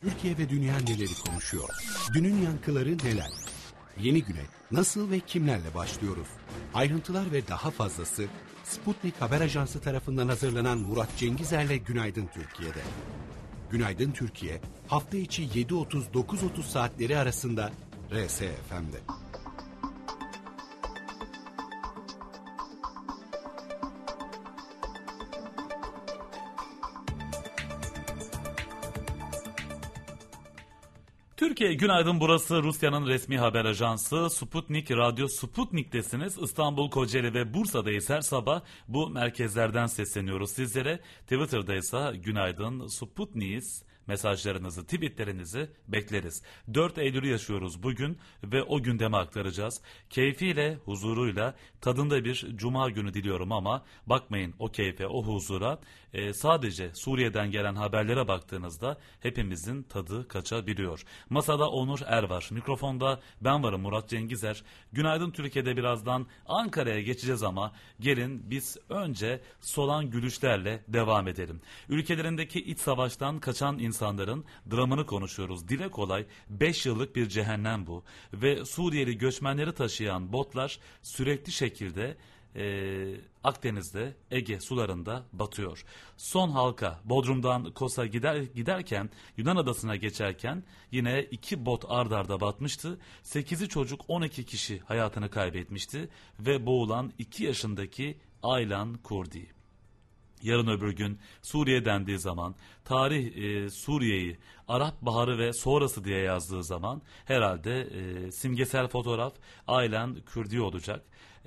Türkiye ve dünya neleri konuşuyor? Dünün yankıları neler? Yeni güne nasıl ve kimlerle başlıyoruz? Ayrıntılar ve daha fazlası Sputnik Haber Ajansı tarafından hazırlanan Murat Cengizer'le Günaydın Türkiye'de. Günaydın Türkiye, hafta içi 7.30-9.30 saatleri arasında RSFM'de. Türkiye günaydın, burası Rusya'nın resmi haber ajansı Sputnik Radyo Sputnik'tesiniz. İstanbul, Kocaeli ve Bursa'dayız, her sabah bu merkezlerden sesleniyoruz sizlere. Twitter'da ise günaydın Sputnik'iz. Mesajlarınızı, tweetlerinizi bekleriz. 4 Eylül'ü yaşıyoruz bugün ve o gündemi aktaracağız. Keyfiyle, huzuruyla, tadında bir cuma günü diliyorum ama bakmayın o keyfe, o huzura. Sadece Suriye'den gelen haberlere baktığınızda hepimizin tadı kaçabiliyor. Masada Onur Er var. Mikrofonda ben varım, Murat Cengizer. Günaydın Türkiye'de birazdan Ankara'ya geçeceğiz ama gelin biz önce solan gülüşlerle devam edelim. Ülkelerindeki iç savaştan kaçan insanların dramını konuşuyoruz. Dile kolay 5 yıllık bir cehennem bu. Ve Suriyeli göçmenleri taşıyan botlar sürekli şekilde Akdeniz'de, Ege sularında batıyor. Son halka Bodrum'dan Kos'a giderken, Yunan adasına geçerken yine 2 bot ard arda batmıştı. 8'i çocuk, 12 kişi hayatını kaybetmişti ve boğulan 2 yaşındaki Aylan Kurdi. Yarın öbür gün Suriye dendiği zaman, tarih Suriye'yi Arap Baharı ve sonrası diye yazdığı zaman herhalde simgesel fotoğraf Aylan Kurdi olacak.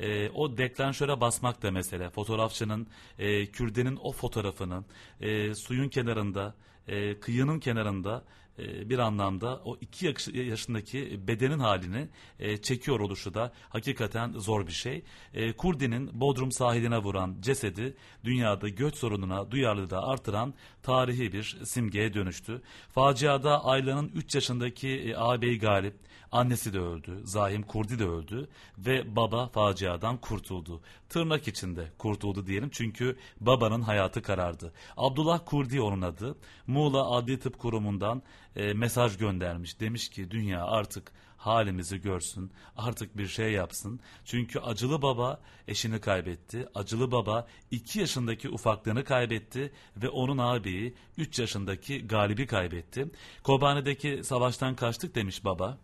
O deklanşöre basmak da mesele. Fotoğrafçının Kürdi'nin o fotoğrafını suyun kenarında, kıyının kenarında bir anlamda o 2 yaşındaki bedenin halini çekiyor oluşu da hakikaten zor bir şey. Kurdi'nin Bodrum sahiline vuran cesedi dünyada göç sorununa duyarlılığı artıran tarihi bir simgeye dönüştü. Faciada Aylan'ın 3 yaşındaki ağabeyi Galip, annesi de öldü, Zahim Kurdi de öldü ve baba faciadan kurtuldu. Tırnak içinde kurtuldu diyelim çünkü babanın hayatı karardı. Abdullah Kurdi onun adı. Muğla Adli Tıp Kurumu'ndan mesaj göndermiş. Demiş ki dünya artık halimizi görsün, artık bir şey yapsın. Çünkü acılı baba eşini kaybetti. Acılı baba 2 yaşındaki ufaklığını kaybetti ve onun ağabeyi 3 yaşındaki Galip'i kaybetti. Kobani'deki savaştan kaçtık demiş baba.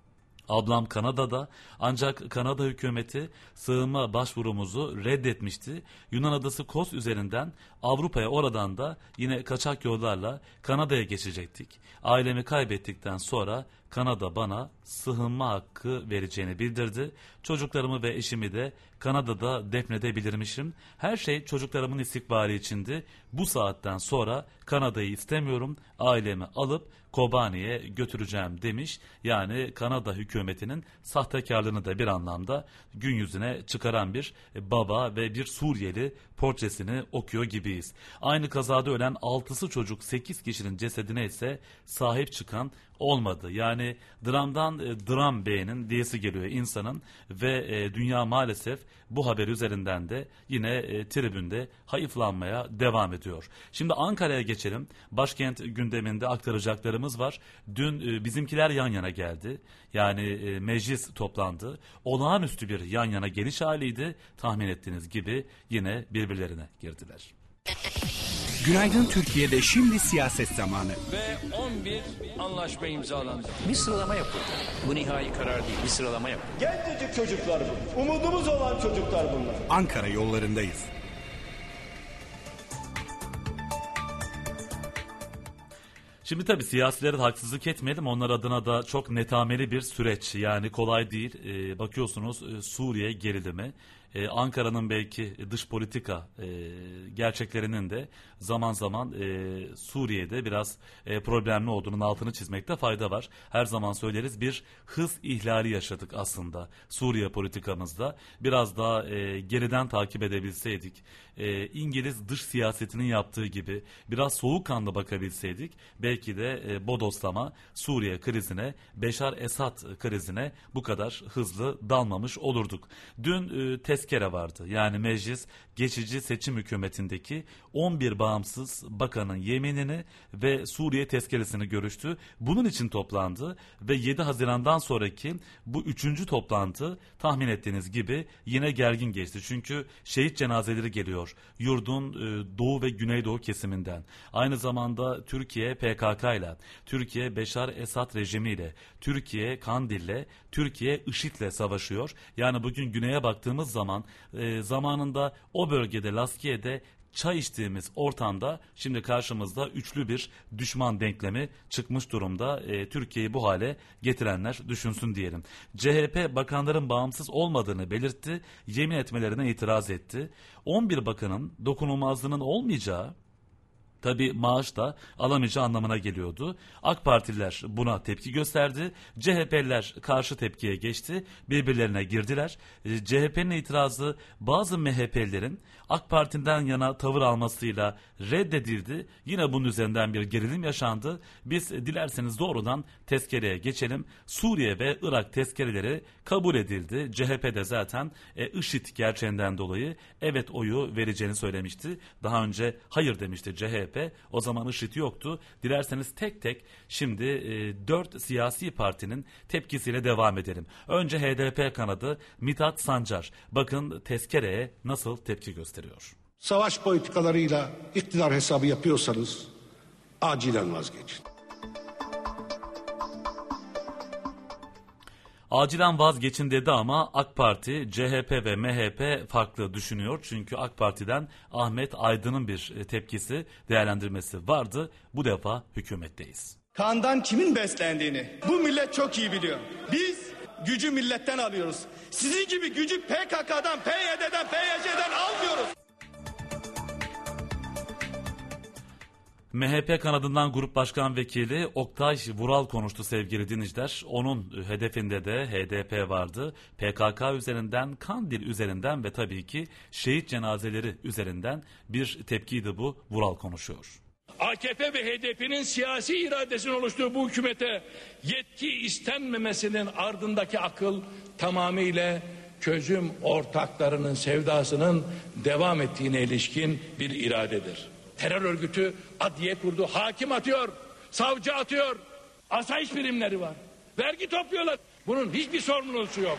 Ablam Kanada'da, ancak Kanada hükümeti sığınma başvurumuzu reddetmişti. Yunan adası Kos üzerinden Avrupa'ya, oradan da yine kaçak yollarla Kanada'ya geçecektik. Ailemi kaybettikten sonra Kanada bana sığınma hakkı vereceğini bildirdi. Çocuklarımı ve eşimi de Kanada'da defnedebilirmişim. Her şey çocuklarımın istikbali içindi. Bu saatten sonra Kanada'yı istemiyorum. Ailemi alıp Kobani'ye götüreceğim demiş. Yani Kanada hükümetinin sahtekarlığını da bir anlamda gün yüzüne çıkaran bir baba ve bir Suriyeli portresini okuyor gibiyiz. Aynı kazada ölen 6'sı çocuk, 8 kişinin cesedine ise sahip çıkan olmadı. Yani dramdan dram beğenin diyesi geliyor insanın ve dünya maalesef bu haber üzerinden de yine tribünde hayıflanmaya devam ediyor. Şimdi Ankara'ya geçelim. Başkent gündeminde aktaracaklarımız var. Dün bizimkiler yan yana geldi. Yani meclis toplandı. Olağanüstü bir yan yana geliş haliydi. Tahmin ettiğiniz gibi yine birbirlerine girdiler. Günaydın Türkiye'de şimdi siyaset zamanı. Ve 11 anlaşma imzalandı. Bir sıralama yapıldı. Bu nihai karar değil, bir sıralama yapıldı. Gencecik çocuklar bu. Umudumuz olan çocuklar bunlar. Ankara yollarındayız. Şimdi tabii siyasilere de haksızlık etmeyelim. Onlar adına da çok netameli bir süreç. Yani kolay değil. Bakıyorsunuz Suriye gerilimi. Ankara'nın belki dış politika gerçeklerinin de zaman zaman Suriye'de biraz problemli olduğunun altını çizmekte fayda var. Her zaman söyleriz, bir hız ihlali yaşadık aslında Suriye politikamızda. Biraz daha geriden takip edebilseydik, İngiliz dış siyasetinin yaptığı gibi biraz soğukkanlı bakabilseydik, belki de bodoslama Suriye krizine, Beşar Esad krizine bu kadar hızlı dalmamış olurduk. Dün tezkere vardı. Yani meclis geçici seçim hükümetindeki 11 bağımsız bakanın yeminini ve Suriye tezkeresini görüştü. Bunun için toplandı ve 7 Haziran'dan sonraki bu 3. toplantı tahmin ettiğiniz gibi yine gergin geçti. Çünkü şehit cenazeleri geliyor yurdun doğu ve güneydoğu kesiminden. Aynı zamanda Türkiye PKK ile, Türkiye Beşar Esad rejimiyle, Türkiye Kandil'le, Türkiye IŞİD'le savaşıyor. Yani bugün güneye baktığımız zaman zamanında o bölgede Laskiye'de çay içtiğimiz ortamda şimdi karşımızda üçlü bir düşman denklemi çıkmış durumda. Türkiye'yi bu hale getirenler düşünsün diyelim. CHP bakanların bağımsız olmadığını belirtti, yemin etmelerine itiraz etti. 11 bakanın dokunulmazlığının olmayacağı, tabi maaş da alamayacağı anlamına geliyordu. AK Partililer buna tepki gösterdi. CHP'liler karşı tepkiye geçti. Birbirlerine girdiler. CHP'nin itirazı bazı MHP'lilerin AK Parti'den yana tavır almasıyla reddedildi. Yine bunun üzerinden bir gerilim yaşandı. Biz dilerseniz doğrudan tezkereye geçelim. Suriye ve Irak tezkereleri kabul edildi. CHP de zaten IŞİD gerçeğinden dolayı evet oyu vereceğini söylemişti. Daha önce hayır demişti CHP. O zaman IŞİD yoktu. Dilerseniz tek tek şimdi 4 siyasi partinin tepkisiyle devam edelim. Önce HDP kanadı Mithat Sancar. Bakın tezkereye nasıl tepki gösteriyor. Savaş politikalarıyla iktidar hesabı yapıyorsanız acilen vazgeçin. Acilen vazgeçin dedi ama AK Parti, CHP ve MHP farklı düşünüyor. Çünkü AK Parti'den Ahmet Aydın'ın bir tepkisi, değerlendirmesi vardı. Bu defa hükümetteyiz. Kandan kimin beslendiğini bu millet çok iyi biliyor. Biz gücü milletten alıyoruz. Sizin gibi gücü PKK'dan, PYD'den, PYC'den almıyoruz. MHP kanadından Grup Başkan Vekili Oktay Vural konuştu sevgili dinleyiciler. Onun hedefinde de HDP vardı. PKK üzerinden, Kandil üzerinden ve tabii ki şehit cenazeleri üzerinden bir tepkiydi bu. Vural konuşuyor. AKP ve HDP'nin siyasi iradesinin oluştuğu bu hükümete yetki istenmemesinin ardındaki akıl tamamıyla çözüm ortaklarının sevdasının devam ettiğine ilişkin bir iradedir. Terör örgütü adliye kurdu, hakim atıyor, savcı atıyor, asayiş birimleri var, vergi topluyorlar. Bunun hiçbir sorumlusu yok.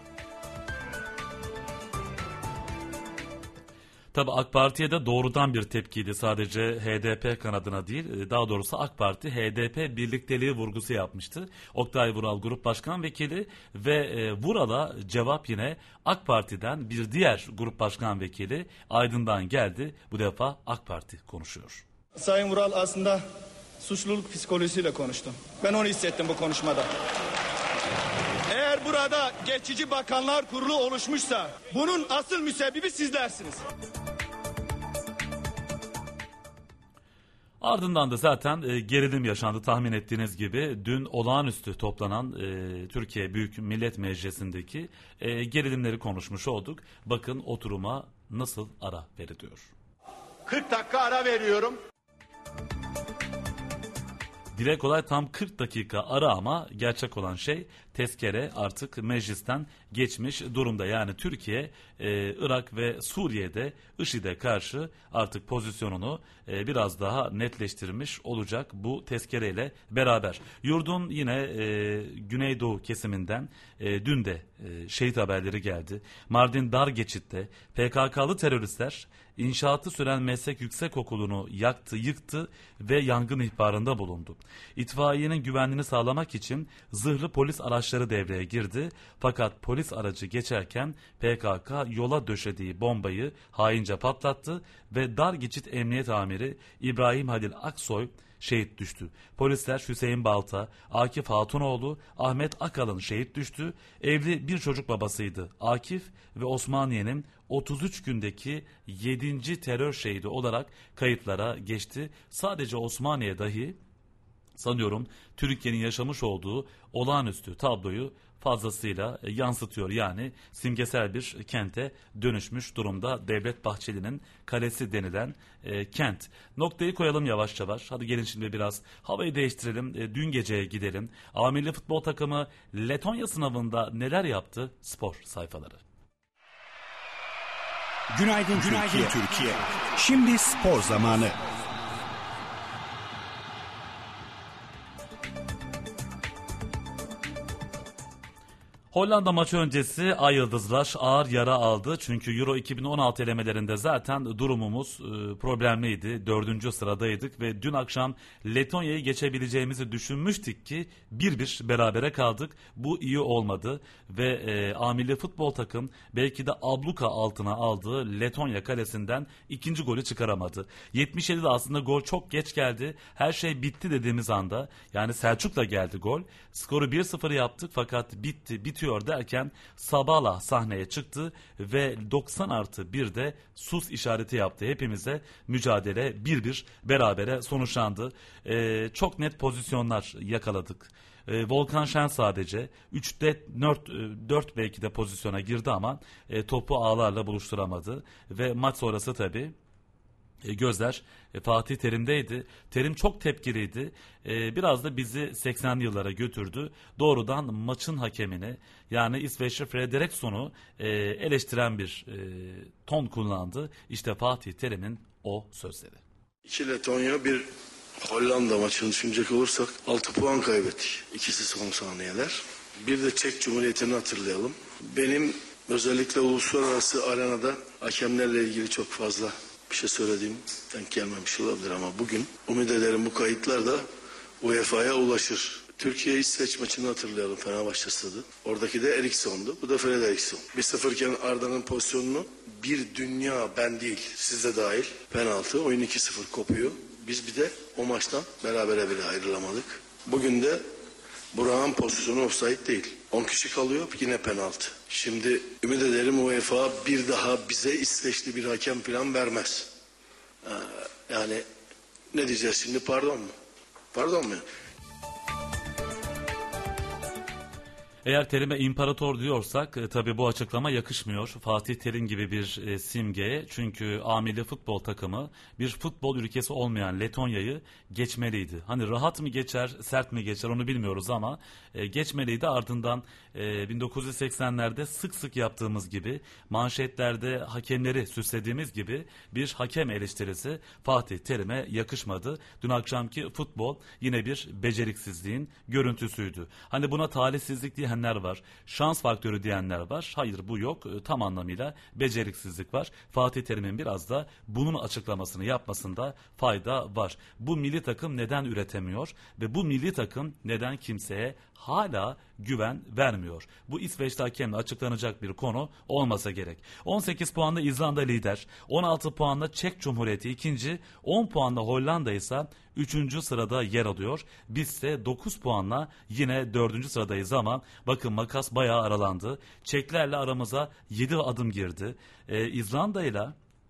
Tabi AK Parti'ye de doğrudan bir tepkiydi, sadece HDP kanadına değil, daha doğrusu AK Parti HDP birlikteliği vurgusu yapmıştı. Oktay Vural Grup Başkan Vekili ve Vural'a cevap yine AK Parti'den bir diğer Grup Başkan Vekili Aydın'dan geldi. Bu defa AK Parti konuşuyor. Sayın Vural aslında suçluluk psikolojisiyle konuştu. Ben onu hissettim bu konuşmada. Eğer burada geçici bakanlar kurulu oluşmuşsa bunun asıl müsebbibi sizlersiniz. Ardından da zaten gerilim yaşandı tahmin ettiğiniz gibi. Dün olağanüstü toplanan Türkiye Büyük Millet Meclisi'ndeki gerilimleri konuşmuş olduk. Bakın oturuma nasıl ara veriliyor. 40 dakika ara veriyorum. Dile kolay tam 40 dakika ara ama gerçek olan şey tezkere artık meclisten geçmiş durumda. Yani Türkiye, Irak ve Suriye'de IŞİD'e karşı artık pozisyonunu biraz daha netleştirmiş olacak bu tezkereyle beraber. Yurdun yine Güneydoğu kesiminden dün de şehit haberleri geldi. Mardin Dargeçit'te PKK'lı teröristler İnşaatı süren meslek yüksekokulu'nu yaktı, yıktı ve yangın ihbarında bulundu. İtfaiyenin güvenliğini sağlamak için zırhlı polis araçları devreye girdi. Fakat polis aracı geçerken PKK yola döşediği bombayı haince patlattı ve Dargeçit Emniyet Amiri İbrahim Halil Aksoy şehit düştü. Polisler Hüseyin Balta, Akif Hatunoğlu, Ahmet Akalın şehit düştü. Evli bir çocuk babasıydı Akif ve Osmaniye'nin 33 gündeki 7. terör şehidi olarak kayıtlara geçti. Sadece Osmaniye dahi sanıyorum Türkiye'nin yaşamış olduğu olağanüstü tabloyu fazlasıyla yansıtıyor. Yani simgesel bir kente dönüşmüş durumda Devlet Bahçeli'nin kalesi denilen kent. Noktayı koyalım yavaş yavaş. Hadi gelin şimdi biraz havayı değiştirelim. Dün geceye gidelim. A Milli Futbol Takımı Letonya sınavında neler yaptı? Spor sayfaları. Günaydın Türkiye. Şimdi spor zamanı. Hollanda maçı öncesi Ay Yıldızlar ağır yara aldı. Çünkü Euro 2016 elemelerinde zaten durumumuz problemliydi. 4. sıradaydık ve dün akşam Letonya'yı geçebileceğimizi düşünmüştük ki 1-1 berabere kaldık. Bu iyi olmadı ve A milli futbol takım belki de abluka altına aldığı Letonya kalesinden ikinci golü çıkaramadı. 77'de aslında gol çok geç geldi. Her şey bitti dediğimiz anda, yani Selçuk'la geldi gol. Skoru 1-0 yaptık fakat bitiyor derken Sabala sahneye çıktı ve 90+1'de sus işareti yaptı depimize. Mücadele 1-1 berabere sonuçlandı. Çok net pozisyonlar yakaladık. Volkan Şen sadece 3'te 4 belki de pozisyona girdi ama topu ağlarla buluşturamadı ve maç sonrası tabii gözler Fatih Terim'deydi. Terim çok tepkiliydi. Biraz da bizi 80'li yıllara götürdü. Doğrudan maçın hakemini, yani İsveçli Fredriksson'u eleştiren bir ton kullandı. İşte Fatih Terim'in o sözleri. 2 Letonya 1 Hollanda maçını düşünecek olursak 6 puan kaybettik. İkisi son saniyeler. Bir de Çek Cumhuriyeti'ni hatırlayalım. Benim özellikle uluslararası arenada hakemlerle ilgili çok fazla bir şey söylediğim denk gelmemiş olabilir ama bugün umut ederim bu kayıtlar da UEFA'ya ulaşır. Türkiye-İsveç maçını hatırlayalım, Fenerbahçe stadı. Oradaki de Eriksson'du. Bu da Fredriksson. 1-0 iken Arda'nın pozisyonunu bir dünya, ben değil siz de dahil, penaltı. Oyun 2-0 kopuyor. Biz bir de o maçtan berabere bile ayrılamadık. Bugün de Burak'ın pozisyonu offside değil. 10 kişi kalıyor, yine penaltı. Şimdi ümit ederim UEFA bir daha bize İsveçli bir hakem falan vermez. Yani ne diyeceğiz şimdi, pardon mu? Pardon mu? Eğer Terim'e imparator diyorsak tabii bu açıklama yakışmıyor Fatih Terim gibi bir simgeye. Çünkü A milli futbol takımı bir futbol ülkesi olmayan Letonya'yı geçmeliydi. Hani rahat mı geçer, sert mi geçer onu bilmiyoruz ama geçmeliydi. Ardından 1980'lerde sık sık yaptığımız gibi manşetlerde hakemleri süslediğimiz gibi bir hakem eleştirisi Fatih Terim'e yakışmadı. Dün akşamki futbol yine bir beceriksizliğin görüntüsüydü. Hani buna talihsizlik diyenler var, şans faktörü diyenler var. Hayır, bu yok. Tam anlamıyla beceriksizlik var. Fatih Terim'in biraz da bunun açıklamasını yapmasında fayda var. Bu milli takım neden üretemiyor ve bu milli takım neden kimseye hala güven vermiyor? Bu İsveç'te hakemle açıklanacak bir konu olmasa gerek. 18 puanla İzlanda lider, 16 puanla Çek Cumhuriyeti ikinci, 10 puanla Hollanda ise 3. sırada yer alıyor. Biz ise 9 puanla yine 4. sıradayız ama bakın makas bayağı aralandı. Çeklerle aramıza 7 adım girdi. İzlanda ile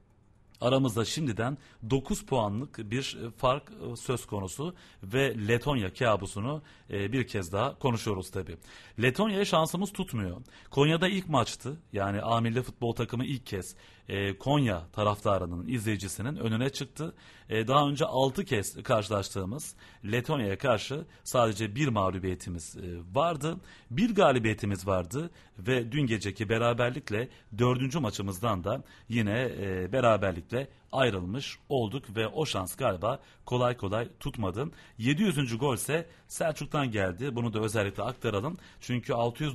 aramızda şimdiden 9 puanlık bir fark söz konusu ve Letonya kabusunu bir kez daha konuşuyoruz tabii. Letonya'ya şansımız tutmuyor. Konya'da ilk maçtı. Yani A milli futbol takımı ilk kez Konya taraftarının, izleyicisinin önüne çıktı. Daha önce 6 kez karşılaştığımız Letonya'ya karşı sadece bir mağlubiyetimiz vardı. Bir galibiyetimiz vardı ve dün geceki beraberlikle 4. maçımızdan da yine beraberlikle ayrılmış olduk ve o şans galiba kolay kolay tutmadı. 700. gol ise Selçuk'tan geldi. Bunu da özellikle aktaralım. Çünkü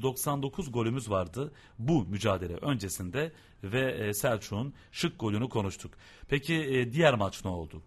699 golümüz vardı bu mücadele öncesinde ve Selçuk'un şık golünü konuştuk. Peki diğer maç ne oldu?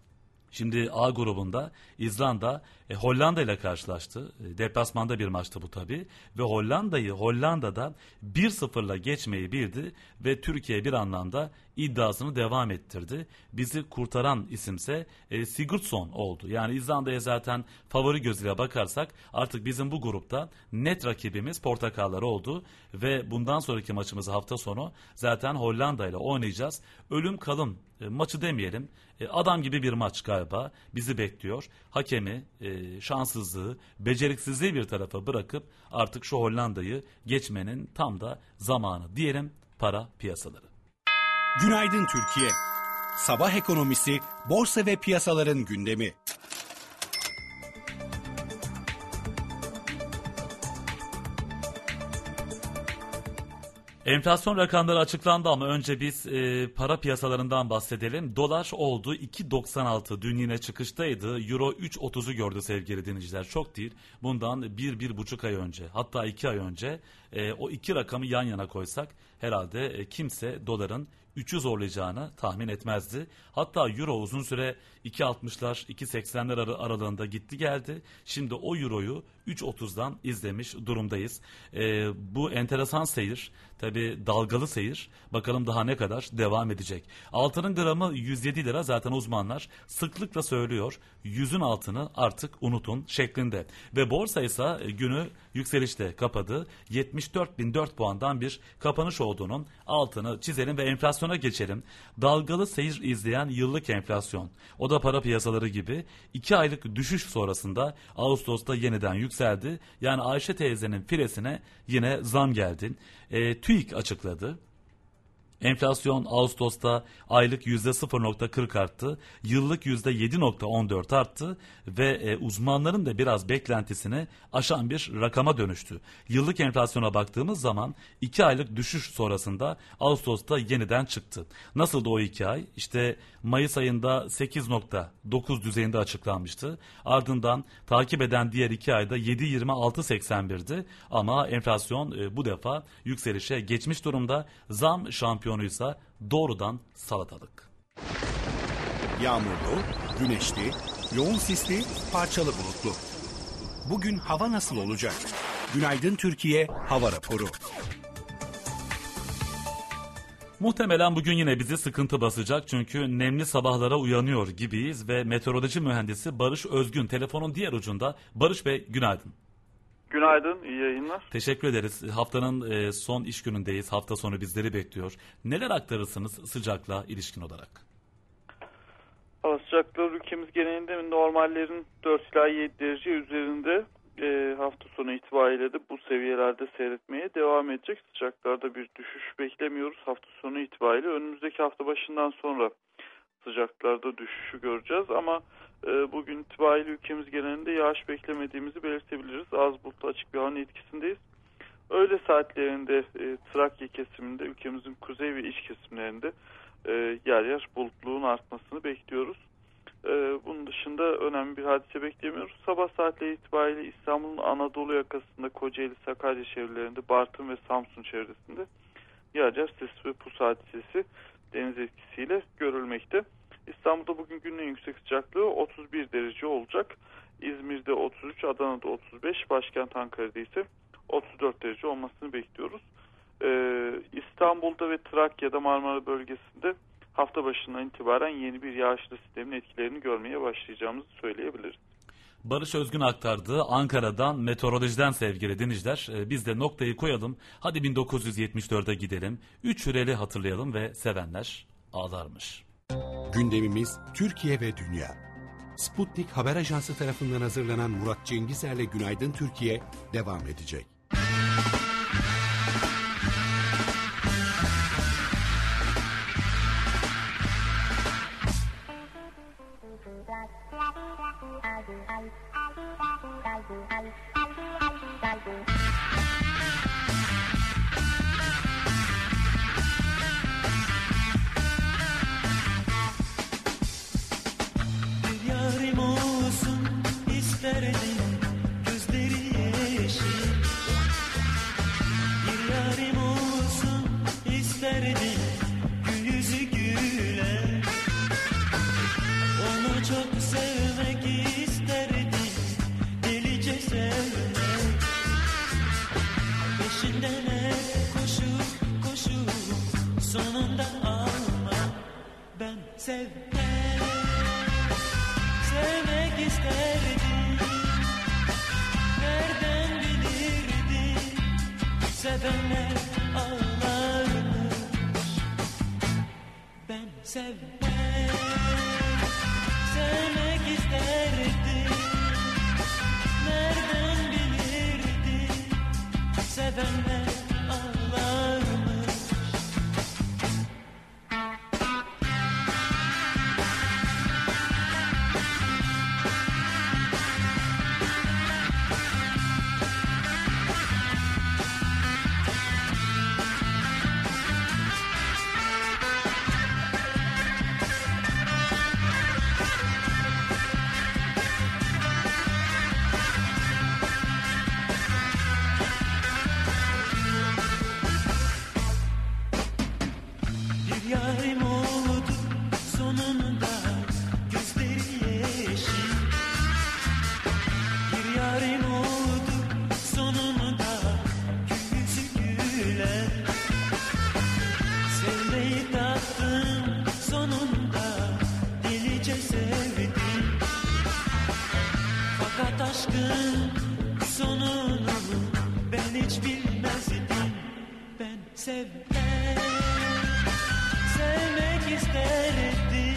Şimdi A grubunda İzlanda Hollanda ile karşılaştı. Deplasmanda bir maçtı bu tabii. Ve Hollanda'yı Hollanda'da 1-0'la geçmeyi bildi ve Türkiye bir anlamda iddiasını devam ettirdi. Bizi kurtaran isimse Sigurdsson oldu. Yani İzlanda'ya zaten favori gözüyle bakarsak artık bizim bu grupta net rakibimiz Portakallar oldu. Ve bundan sonraki maçımızı hafta sonu zaten Hollanda ile oynayacağız. Ölüm kalım maçı demeyelim. Adam gibi bir maç galiba bizi bekliyor. Hakemi, şanssızlığı, beceriksizliği bir tarafa bırakıp artık şu Hollanda'yı geçmenin tam da zamanı diyelim. Para piyasaları. Günaydın Türkiye. Sabah ekonomisi, borsa ve piyasaların gündemi. Enflasyon rakamları açıklandı ama önce biz para piyasalarından bahsedelim. Dolar oldu 2.96, dün yine çıkıştaydı. Euro 3.30'u gördü sevgili dinleyiciler, çok değil. Bundan 1-1,5 ay önce, hatta 2 ay önce o iki rakamı yan yana koysak herhalde kimse doların 3'ü zorlayacağını tahmin etmezdi. Hatta euro uzun süre 2.60'lar 2.80'ler aralığında gitti geldi. Şimdi o euroyu 3.30'dan izlemiş durumdayız. Bu enteresan seyir, tabi dalgalı seyir, bakalım daha ne kadar devam edecek. Altının gramı 107 lira, zaten uzmanlar sıklıkla söylüyor. 100'ün altını artık unutun şeklinde. Ve borsa ise günü yükselişte kapadı. 74.004 puandan bir kapanış olduğunun altını çizelim ve enflasyona geçelim. Dalgalı seyir izleyen yıllık enflasyon, o da para piyasaları gibi 2 aylık düşüş sonrasında Ağustos'ta yeniden yükseldi. Yani Ayşe teyzenin firesine yine zam geldi. TÜİK açıkladı. Enflasyon Ağustos'ta aylık %0.40 arttı, yıllık %7.14 arttı ve uzmanların da biraz beklentisini aşan bir rakama dönüştü. Yıllık enflasyona baktığımız zaman 2 aylık düşüş sonrasında Ağustos'ta yeniden çıktı. Nasıldı o 2 ay? İşte Mayıs ayında 8.9 düzeyinde açıklanmıştı. Ardından takip eden diğer 2 ayda 7.26.81'di ama enflasyon bu defa yükselişe geçmiş durumda. Zam şampiyonuysa doğrudan salatalık. Yağmurlu, güneşli, yoğun sisli, parçalı bulutlu. Bugün hava nasıl olacak? Günaydın Türkiye hava raporu. Muhtemelen bugün yine bizi sıkıntı basacak çünkü nemli sabahlara uyanıyor gibiyiz ve meteoroloji mühendisi Barış Özgün telefonun diğer ucunda. Barış Bey, günaydın. Günaydın, iyi yayınlar. Teşekkür ederiz. Haftanın son iş günündeyiz. Hafta sonu bizleri bekliyor. Neler aktarırsınız sıcakla ilişkin olarak? Hava sıcaklığı ülkemiz genelinde normallerin 4 ila 7 derece üzerinde. Hafta sonu itibariyle de bu seviyelerde seyretmeye devam edecek. Sıcaklarda bir düşüş beklemiyoruz hafta sonu itibariyle. Önümüzdeki hafta başından sonra sıcaklarda düşüşü göreceğiz ama bugün itibariyle ülkemiz genelinde yağış beklemediğimizi belirtebiliriz. Az bulutlu açık bir havanın etkisindeyiz. Öğle saatlerinde Trakya kesiminde, ülkemizin kuzey ve iç kesimlerinde yer yer bulutluğun artmasını bekliyoruz. Bunun dışında önemli bir hadise beklemiyoruz. Sabah saatleri itibariyle İstanbul'un Anadolu yakasında Kocaeli, Sakarya çevrelerinde, Bartın ve Samsun çevresinde yer yer sis ve pus hadisesi deniz etkisiyle görülmekte. İstanbul'da bugün günün en yüksek sıcaklığı 31 derece olacak. İzmir'de 33, Adana'da 35, başkent Ankara'da ise 34 derece olmasını bekliyoruz. İstanbul'da ve Trakya'da, Marmara bölgesinde hafta başından itibaren yeni bir yağışlı sistemin etkilerini görmeye başlayacağımızı söyleyebiliriz. Barış Özgün aktardı Ankara'dan, meteorolojiden sevgili dinleyiciler. Biz de noktayı koyalım. Hadi 1974'e gidelim. 3 hüreli hatırlayalım ve sevenler ağlarmış. Gündemimiz Türkiye ve Dünya. Sputnik Haber Ajansı tarafından hazırlanan Murat Cengizer'le Günaydın Türkiye devam edecek. Yarim olsun isterdim gözleri yeşil. Bir yarim olsun isterdim gül yüzü gülen. Onu çok sevmek isterdim, delice sevmek. Peşinden hep koşup koşup sonunda almak. Ben sevmek isterdim, nereden bilirdim, sevenler ağlarmış. Ben sevmek isterdim, nereden bilirdim, sevenler ağlarmış. sonunu ben hiç bilmezdim. Ben sevmek isterdim.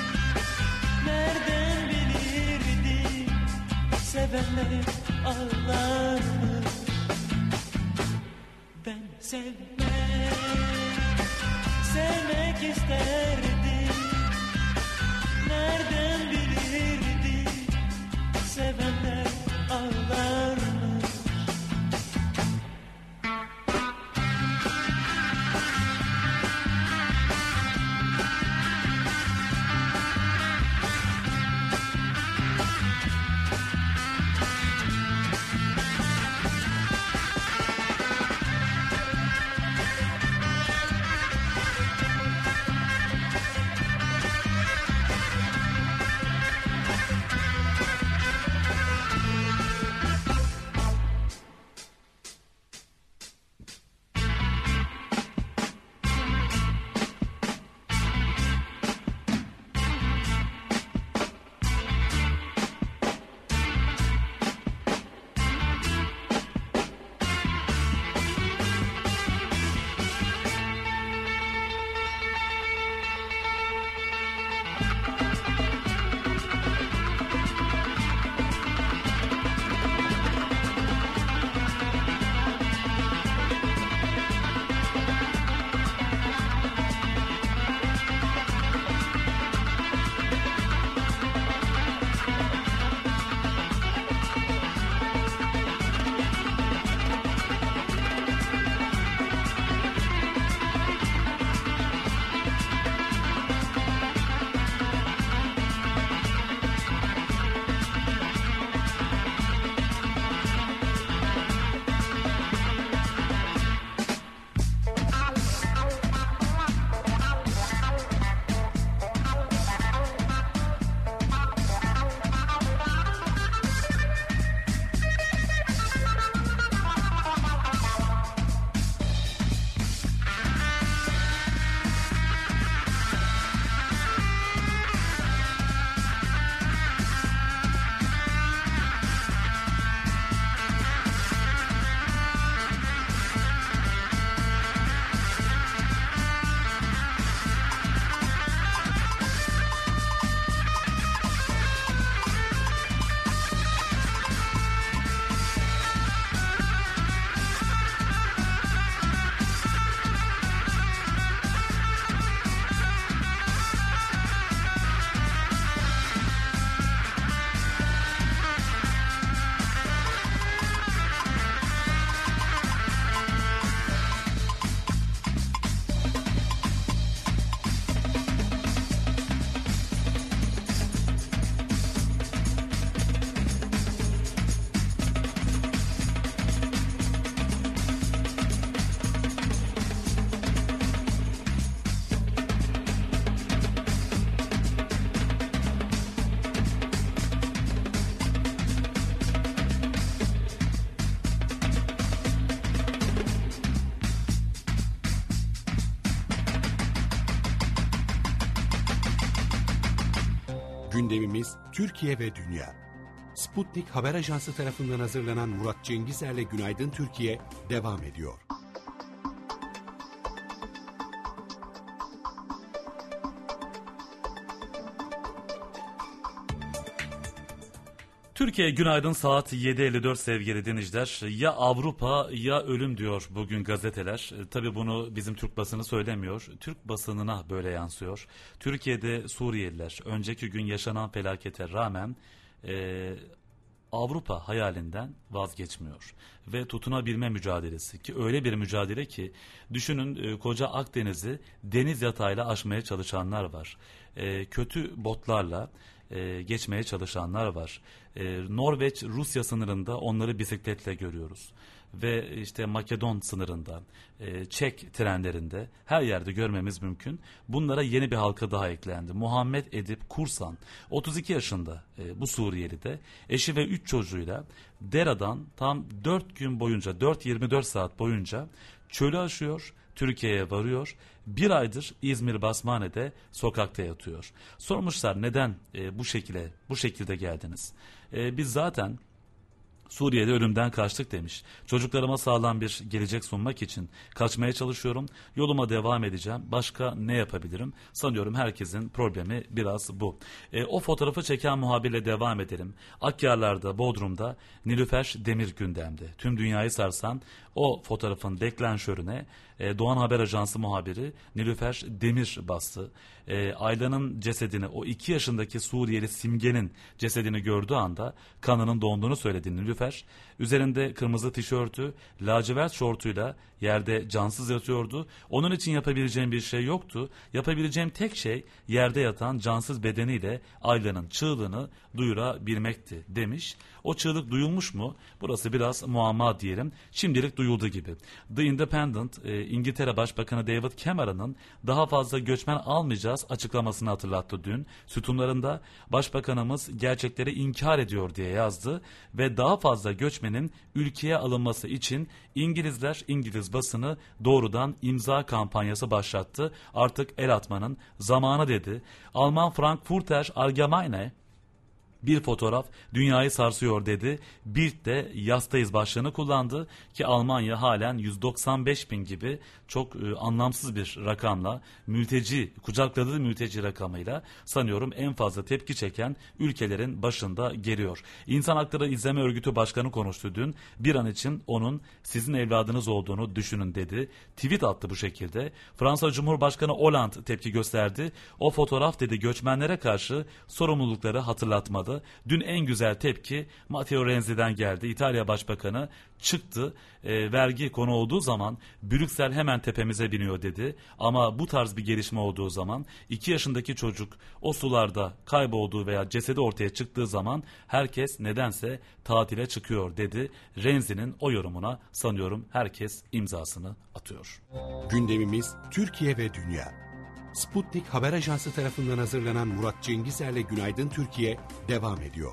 Nereden bilirdim sevenler ağlarmış. Ben sevmek isterdim. Nereden bilirdim sevenler ağlarmış. Gündemimiz Türkiye ve Dünya. Sputnik Haber Ajansı tarafından hazırlanan Murat Cengizer'le Günaydın Türkiye devam ediyor. Türkiye günaydın, saat 7.54 sevgili dinleyiciler. Ya Avrupa ya ölüm diyor bugün gazeteler. Tabii bunu bizim Türk basını söylemiyor. Türk basınına böyle yansıyor. Türkiye'de Suriyeliler önceki gün yaşanan felakete rağmen Avrupa hayalinden vazgeçmiyor. Ve tutunabilme mücadelesi, ki öyle bir mücadele ki düşünün, koca Akdeniz'i deniz yatağıyla aşmaya çalışanlar var. Kötü botlarla geçmeye çalışanlar var. Norveç-Rusya sınırında onları bisikletle görüyoruz. Ve işte Makedon sınırında, Çek trenlerinde her yerde görmemiz mümkün. Bunlara yeni bir halka daha eklendi. Muhammed Edip Kursan, 32 yaşında bu Suriyeli de eşi ve 3 çocuğuyla Dera'dan tam 4 gün boyunca, 4-24 saat boyunca çölü aşıyor, Türkiye'ye varıyor. Bir aydır İzmir Basmane'de sokakta yatıyor. Sormuşlar, neden bu şekilde geldiniz? Biz zaten Suriye'de ölümden kaçtık demiş. Çocuklarıma sağlam bir gelecek sunmak için kaçmaya çalışıyorum. Yoluma devam edeceğim. Başka ne yapabilirim? Sanıyorum herkesin problemi biraz bu. O fotoğrafı çeken muhabirle devam edelim. Akyarlar'da, Bodrum'da Nilüfer Demir gündemde. Tüm dünyayı sarsan o fotoğrafın deklanşörüne Doğan Haber Ajansı muhabiri Nilüfer Demir bastı. Ayla'nın cesedini, o 2 yaşındaki Suriyeli Simge'nin cesedini gördüğü anda kanının donduğunu söyledi Nilüfer. Üzerinde kırmızı tişörtü, lacivert şortuyla yerde cansız yatıyordu. Onun için yapabileceğim bir şey yoktu. Yapabileceğim tek şey yerde yatan cansız bedeniyle Ayla'nın çığlığını duyurabilmekti demiş. O çığlık duyulmuş mu? Burası biraz muamma diyelim. Şimdilik duyuldu gibi. The Independent, İngiltere Başbakanı David Cameron'ın daha fazla göçmen almayacağız açıklamasını hatırlattı dün. Sütunlarında Başbakanımız gerçekleri inkar ediyor diye yazdı ve daha fazla göçmenin ülkeye alınması için İngiliz basını doğrudan imza kampanyası başlattı. Artık el atmanın zamanı dedi. Alman Frankfurter Allgemeine bir fotoğraf dünyayı sarsıyor dedi. Bild de yastayız başlığını kullandı ki Almanya halen 195 bin gibi çok anlamsız bir rakamla kucakladığı mülteci rakamıyla sanıyorum en fazla tepki çeken ülkelerin başında geliyor. İnsan Hakları İzleme Örgütü Başkanı konuştu dün. Bir an için onun sizin evladınız olduğunu düşünün dedi. Tweet attı bu şekilde. Fransa Cumhurbaşkanı Hollande tepki gösterdi. O fotoğraf dedi göçmenlere karşı sorumlulukları hatırlatmadı. Dün en güzel tepki Matteo Renzi'den geldi. İtalya Başbakanı çıktı. Vergi konu olduğu zaman Brüksel hemen tepemize biniyor dedi. Ama bu tarz bir gelişme olduğu zaman 2 yaşındaki çocuk o sularda kaybolduğu veya cesedi ortaya çıktığı zaman herkes nedense tatile çıkıyor dedi. Renzi'nin o yorumuna sanıyorum herkes imzasını atıyor. Gündemimiz Türkiye ve Dünya. Sputnik Haber Ajansı tarafından hazırlanan Murat Cengizer'le Günaydın Türkiye devam ediyor.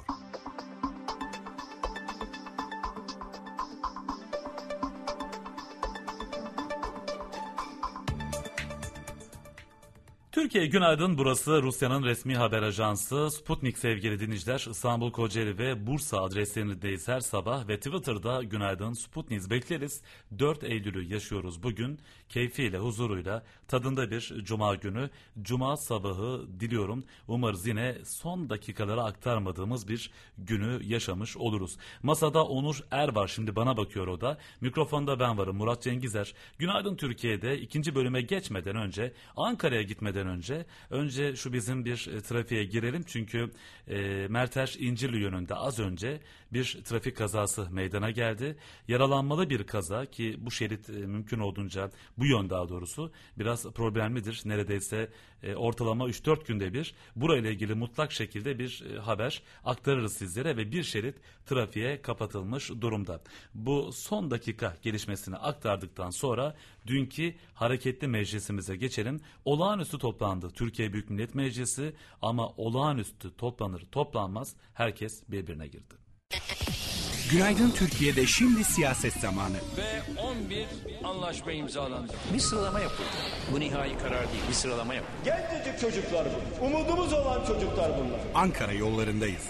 Türkiye günaydın, burası Rusya'nın resmi haber ajansı Sputnik sevgili dinleyiciler. İstanbul, Kocaeli ve Bursa adreslerindeyiz her sabah ve Twitter'da günaydın Sputnik bekleriz. 4 Eylül'ü yaşıyoruz bugün. Keyfiyle, huzuruyla, tadında bir cuma günü. Cuma sabahı diliyorum. Umarız yine son dakikalara aktarmadığımız bir günü yaşamış oluruz. Masada Onur Er var, şimdi bana bakıyor o da. Mikrofonda ben varım, Murat Cengizer. Günaydın Türkiye'de ikinci bölüme geçmeden önce, Ankara'ya gitmeden önce şu bizim bir trafiğe girelim çünkü Merter İncirli yönünde az önce bir trafik kazası meydana geldi. Yaralanmalı bir kaza ki bu şerit mümkün olduğunca bu yön daha doğrusu biraz problemlidir. Neredeyse ortalama 3-4 günde bir burayla ilgili mutlak şekilde bir haber aktarırız sizlere ve bir şerit trafiğe kapatılmış durumda. Bu son dakika gelişmesini aktardıktan sonra dünkü hareketli meclisimize geçelim. Olağanüstü toplandı Türkiye Büyük Millet Meclisi ama olağanüstü toplanır toplanmaz herkes birbirine girdi. Günaydın Türkiye'de şimdi siyaset zamanı. Ve 11 anlaşma imzalandı. Bir sıralama yapıldı. Bu nihai karar değil, bir sıralama yapıldı. Gencecik çocuklar bu. Umudumuz olan çocuklar bunlar. Ankara yollarındayız.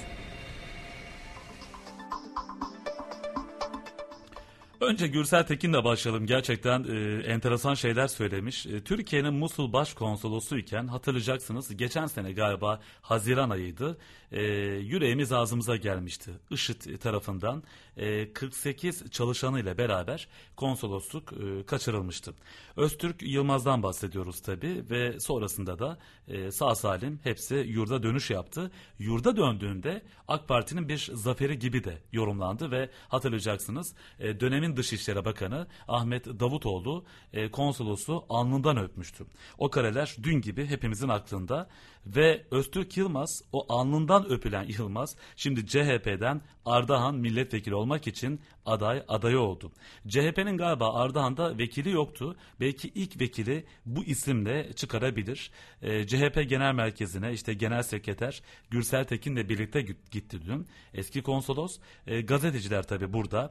Önce Gürsel Tekin'le başlayalım. Gerçekten enteresan şeyler söylemiş. Türkiye'nin Musul Başkonsolosu iken hatırlayacaksınız geçen sene galiba Haziran ayıydı. Yüreğimiz ağzımıza gelmişti. IŞİD tarafından 48 çalışanıyla beraber konsolosluk kaçırılmıştı. Öztürk Yılmaz'dan bahsediyoruz tabii ve sonrasında da sağ salim hepsi yurda dönüş yaptı. Yurda döndüğünde AK Parti'nin bir zaferi gibi de yorumlandı ve hatırlayacaksınız dönemin Dışişleri Bakanı Ahmet Davutoğlu konsolosu alnından öpmüştü. O kareler dün gibi hepimizin aklında ve Öztürk Yılmaz o alnından öpülen Yılmaz şimdi CHP'den Ardahan milletvekili olmak için adayı oldu. CHP'nin galiba Ardahan'da vekili yoktu. Belki ilk vekili bu isimle çıkarabilir. CHP Genel Merkezi'ne işte Genel Sekreter Gürsel Tekin'le birlikte gitti dün. Eski konsolos. Gazeteciler tabii burada.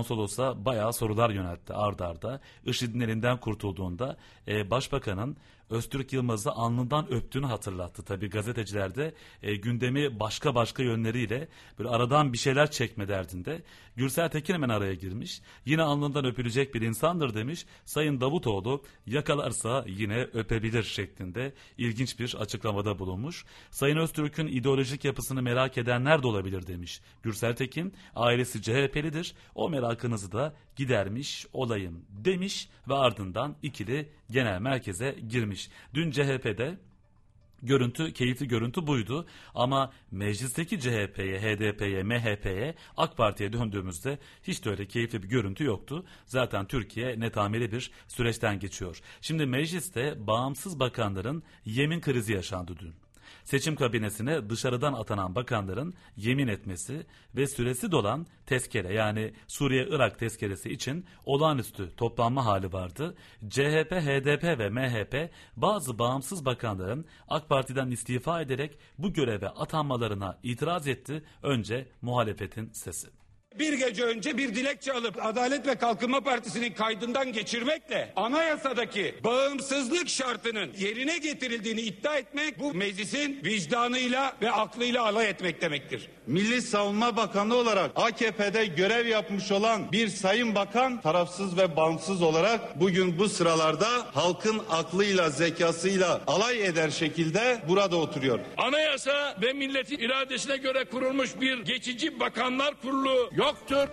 Konsolosa bayağı sorular yöneltti ard arda. IŞİD'in elinden kurtulduğunda Başbakanın Öztürk Yılmaz'ı alnından öptüğünü hatırlattı. Tabii gazeteciler de gündemi başka yönleriyle böyle aradan bir şeyler çekme derdinde. Gürsel Tekin hemen araya girmiş. Yine alnından öpülecek bir insandır demiş. Sayın Davutoğlu yakalarsa yine öpebilir şeklinde ilginç bir açıklamada bulunmuş. Sayın Öztürk'ün ideolojik yapısını merak edenler de olabilir demiş Gürsel Tekin. Ailesi CHP'lidir. O merakınızı da gidermiş olayım demiş ve ardından ikili genel merkeze girmiş. Dün CHP'de keyifli görüntü buydu ama meclisteki CHP'ye, HDP'ye, MHP'ye, AK Parti'ye döndüğümüzde hiç de öyle keyifli bir görüntü yoktu. Zaten Türkiye netameli bir süreçten geçiyor. Şimdi mecliste bağımsız bakanların yemin krizi yaşandı dün. Seçim kabinesine dışarıdan atanan bakanların yemin etmesi ve süresi dolan tezkere yani Suriye-Irak tezkeresi için olağanüstü toplanma hali vardı. CHP, HDP ve MHP bazı bağımsız bakanların AK Parti'den istifa ederek bu göreve atanmalarına itiraz etti. Önce muhalefetin sesi. Bir gece önce bir dilekçe alıp Adalet ve Kalkınma Partisi'nin kaydından geçirmekle anayasadaki bağımsızlık şartının yerine getirildiğini iddia etmek bu meclisin vicdanıyla ve aklıyla alay etmek demektir. Milli Savunma Bakanı olarak AKP'de görev yapmış olan bir sayın bakan tarafsız ve bağımsız olarak bugün bu sıralarda halkın aklıyla zekasıyla alay eder şekilde burada oturuyor. Anayasa ve milletin iradesine göre kurulmuş bir geçici bakanlar kurulu yoktur.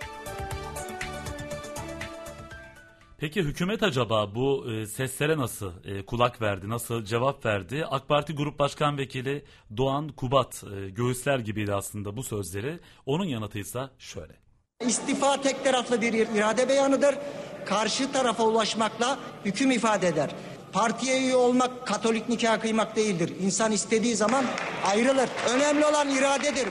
Peki hükümet acaba bu seslere nasıl kulak verdi, nasıl cevap verdi? AK Parti Grup Başkan Vekili Doğan Kubat göğüsler gibiydi aslında bu sözleri. Onun yanıtıysa şöyle. İstifa tek taraflı bir irade beyanıdır. Karşı tarafa ulaşmakla hüküm ifade eder. Partiye üye olmak Katolik nikah kıymak değildir. İnsan istediği zaman ayrılır. Önemli olan iradedir.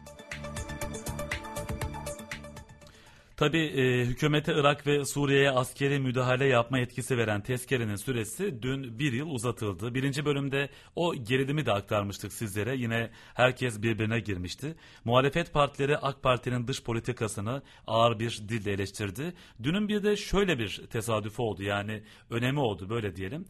Tabii hükümete Irak ve Suriye'ye askeri müdahale yapma yetkisi veren tezkerenin süresi dün 1 yıl uzatıldı. Birinci bölümde o gerilimi de aktarmıştık sizlere. Yine herkes birbirine girmişti. Muhalefet partileri AK Parti'nin dış politikasını ağır bir dille eleştirdi. Dünün bir de şöyle bir tesadüfü oldu, yani önemi oldu böyle diyelim.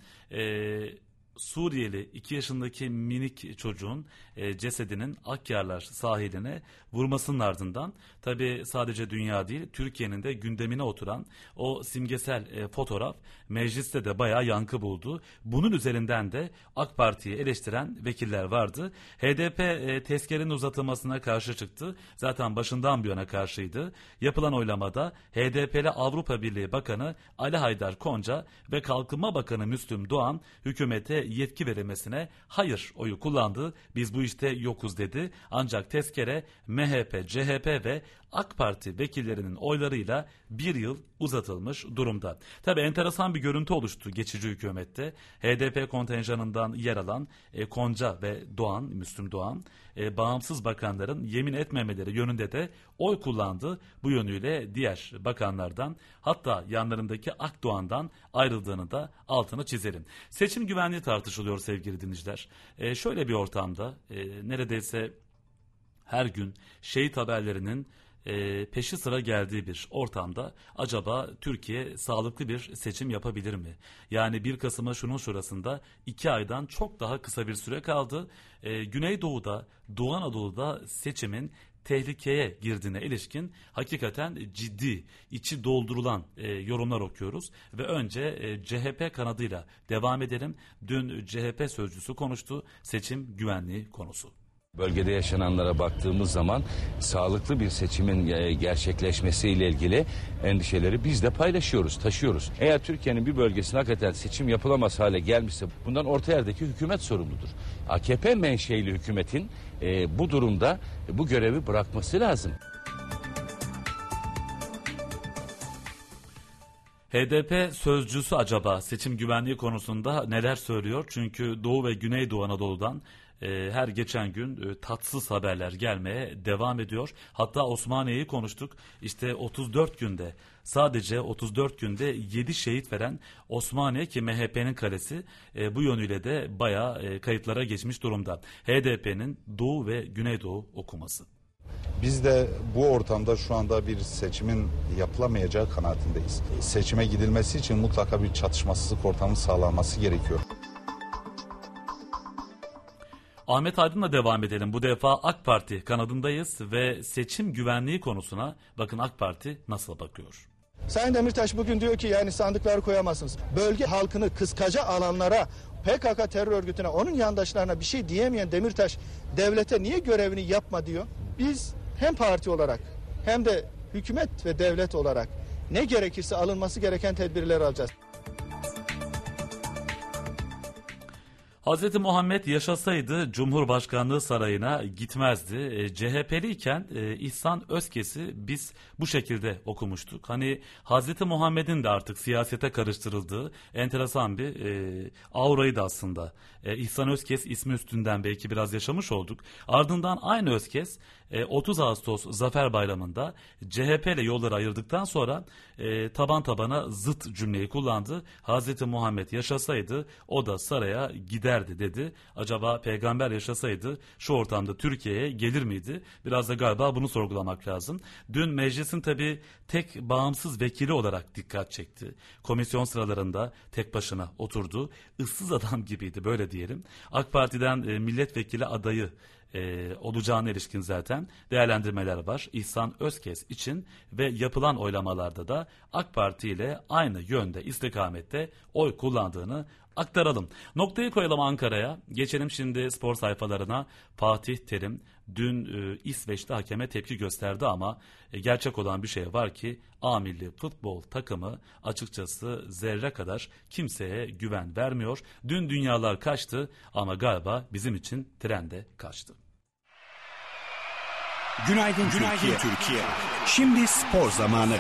Suriyeli 2 yaşındaki minik çocuğun cesedinin Akyarlar sahiline vurmasının ardından tabii sadece dünya değil Türkiye'nin de gündemine oturan o simgesel fotoğraf mecliste de bayağı yankı buldu. Bunun üzerinden de AK Parti'yi eleştiren vekiller vardı. HDP tezkerenin uzatılmasına karşı çıktı. Zaten başından bu yana karşıydı. Yapılan oylamada HDP'li Avrupa Birliği Bakanı Ali Haydar Konca ve Kalkınma Bakanı Müslüm Doğan hükümete yetki verilmesine hayır oyu kullandı. Biz bu işte yokuz dedi. Ancak tezkere MHP, CHP ve AK Parti vekillerinin oylarıyla 1 yıl uzatılmış durumda. Tabii enteresan bir görüntü oluştu geçici hükümette. HDP kontenjanından yer alan Konca ve Doğan, Müslüm Doğan, bağımsız bakanların yemin etmemeleri yönünde de oy kullandı. Bu yönüyle diğer bakanlardan, hatta yanlarındaki Akdoğan'dan ayrıldığını da altını çizelim. Seçim güvenliği tartışılıyor sevgili dinleyiciler. Şöyle bir ortamda neredeyse her gün şehit haberlerinin peşi sıra geldiği bir ortamda acaba Türkiye sağlıklı bir seçim yapabilir mi? Yani 1 Kasım'a şunun şurasında 2 aydan çok daha kısa bir süre kaldı. Güneydoğu'da, Doğu Anadolu'da seçimin tehlikeye girdiğine ilişkin hakikaten ciddi, içi doldurulan yorumlar okuyoruz. Ve önce CHP kanadıyla devam edelim. Dün CHP sözcüsü konuştu, seçim güvenliği konusu. Bölgede yaşananlara baktığımız zaman sağlıklı bir seçimin gerçekleşmesiyle ilgili endişeleri biz de paylaşıyoruz, taşıyoruz. Eğer Türkiye'nin bir bölgesine hakikaten seçim yapılamaz hale gelmişse bundan orta yerdeki hükümet sorumludur. AKP menşeili hükümetin bu durumda bu görevi bırakması lazım. HDP sözcüsü acaba seçim güvenliği konusunda neler söylüyor? Çünkü Doğu ve Güneydoğu Anadolu'dan her geçen gün tatsız haberler gelmeye devam ediyor. Hatta Osmaniye'yi konuştuk. İşte 34 günde, sadece 34 günde 7 şehit veren Osmaniye ki MHP'nin kalesi, bu yönüyle de bayağı kayıtlara geçmiş durumda. HDP'nin Doğu ve Güneydoğu okuması. Biz de bu ortamda şu anda bir seçimin yapılamayacağı kanaatindeyiz. Seçime gidilmesi için mutlaka bir çatışmasızlık ortamı sağlanması gerekiyor. Ahmet Aydın'la devam edelim. Bu defa AK Parti kanadındayız ve seçim güvenliği konusuna bakın AK Parti nasıl bakıyor. Sayın Demirtaş bugün diyor ki yani sandıkları koyamazsınız. Bölge halkını kıskaca alanlara, PKK terör örgütüne, onun yandaşlarına bir şey diyemeyen Demirtaş devlete niye görevini yapma diyor. Biz hem parti olarak hem de hükümet ve devlet olarak ne gerekirse alınması gereken tedbirleri alacağız. Hazreti Muhammed yaşasaydı Cumhurbaşkanlığı sarayına gitmezdi. CHP'liyken İhsan Özkes'i biz bu şekilde okumuştuk. Hani Hazreti Muhammed'in de artık siyasete karıştırıldığı enteresan bir aurayı da aslında. İhsan Özkes ismi üstünden belki biraz yaşamış olduk. Ardından aynı Özkes 30 Ağustos Zafer Bayramı'nda CHP ile yolları ayırdıktan sonra taban tabana zıt cümleyi kullandı. Hazreti Muhammed yaşasaydı o da saraya giderdi dedi. Acaba peygamber yaşasaydı şu ortamda Türkiye'ye gelir miydi? Biraz da galiba bunu sorgulamak lazım. Dün meclisin tabii tek bağımsız vekili olarak dikkat çekti. Komisyon sıralarında tek başına oturdu. Issız adam gibiydi, böyle diyelim. AK Parti'den milletvekili adayı olacağına ilişkin zaten değerlendirmeler var. İhsan Özkes için ve yapılan oylamalarda da AK Parti ile aynı yönde, istikamette oy kullandığını aktaralım. Noktayı koyalım Ankara'ya. Geçelim şimdi spor sayfalarına. Fatih Terim dün İsveç'te hakeme tepki gösterdi ama gerçek olan bir şey var ki A milli futbol takımı açıkçası zerre kadar kimseye güven vermiyor. Dün dünyalar kaçtı ama galiba bizim için tren de kaçtı. Günaydın Türkiye. Şimdi spor zamanı.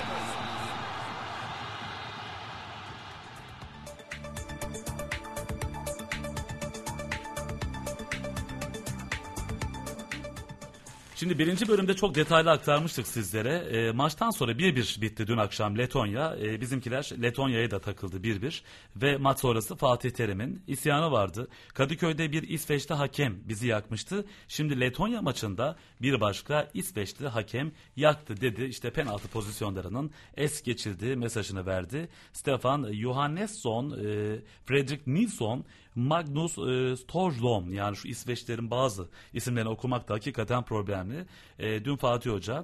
Şimdi birinci bölümde çok detaylı aktarmıştık sizlere. Maçtan sonra 1-1 bitti dün akşam Letonya. Bizimkiler Letonya'ya da takıldı 1-1. Ve maç sonrası Fatih Terim'in isyanı vardı. Kadıköy'de bir İsveçli hakem bizi yakmıştı. Şimdi Letonya maçında bir başka İsveçli hakem yaktı dedi. İşte penaltı pozisyonlarının es geçildiği mesajını verdi. Stefan Johannesson, Fredrik Nilsson, Magnus Storlom, yani şu İsveçlerin bazı isimlerini okumak da hakikaten problemli. Dün Fatih Hoca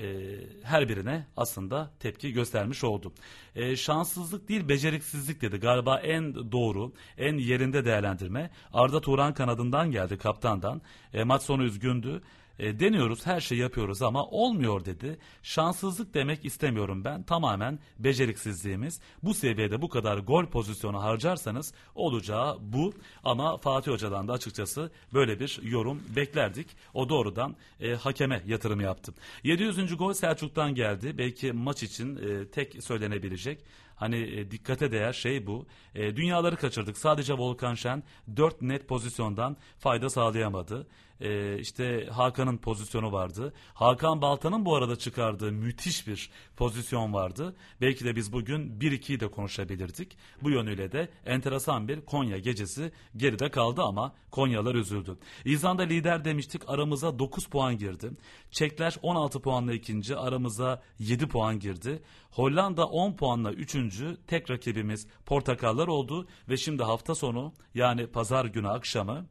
her birine aslında tepki göstermiş oldu. Şanssızlık değil beceriksizlik dedi. Galiba en doğru, en yerinde değerlendirme Arda Turan kanadından geldi, kaptandan. Maç sonu üzgündü. Deniyoruz, her şeyi yapıyoruz ama olmuyor dedi. Şanssızlık demek istemiyorum ben. Tamamen beceriksizliğimiz. Bu seviyede bu kadar gol pozisyonu harcarsanız olacağı bu. Ama Fatih Hoca'dan da açıkçası böyle bir yorum beklerdik. O doğrudan hakeme yatırım yaptı. 700. gol Selçuk'tan geldi. Belki maç için tek söylenebilecek, hani dikkate değer şey bu. Dünyaları kaçırdık. Sadece Volkan Şen 4 net pozisyondan fayda sağlayamadı. İşte Hakan'ın pozisyonu vardı. Hakan Baltan'ın bu arada çıkardığı müthiş bir pozisyon vardı. Belki de biz bugün 1-2'yi de konuşabilirdik. Bu yönüyle de enteresan bir Konya gecesi geride kaldı ama Konyalar üzüldü. İzlanda lider demiştik, aramıza 9 puan girdi. Çekler 16 puanla ikinci, aramıza 7 puan girdi. Hollanda 10 puanla üçüncü, tek rakibimiz Portakallar oldu ve şimdi hafta sonu, yani pazar günü akşamı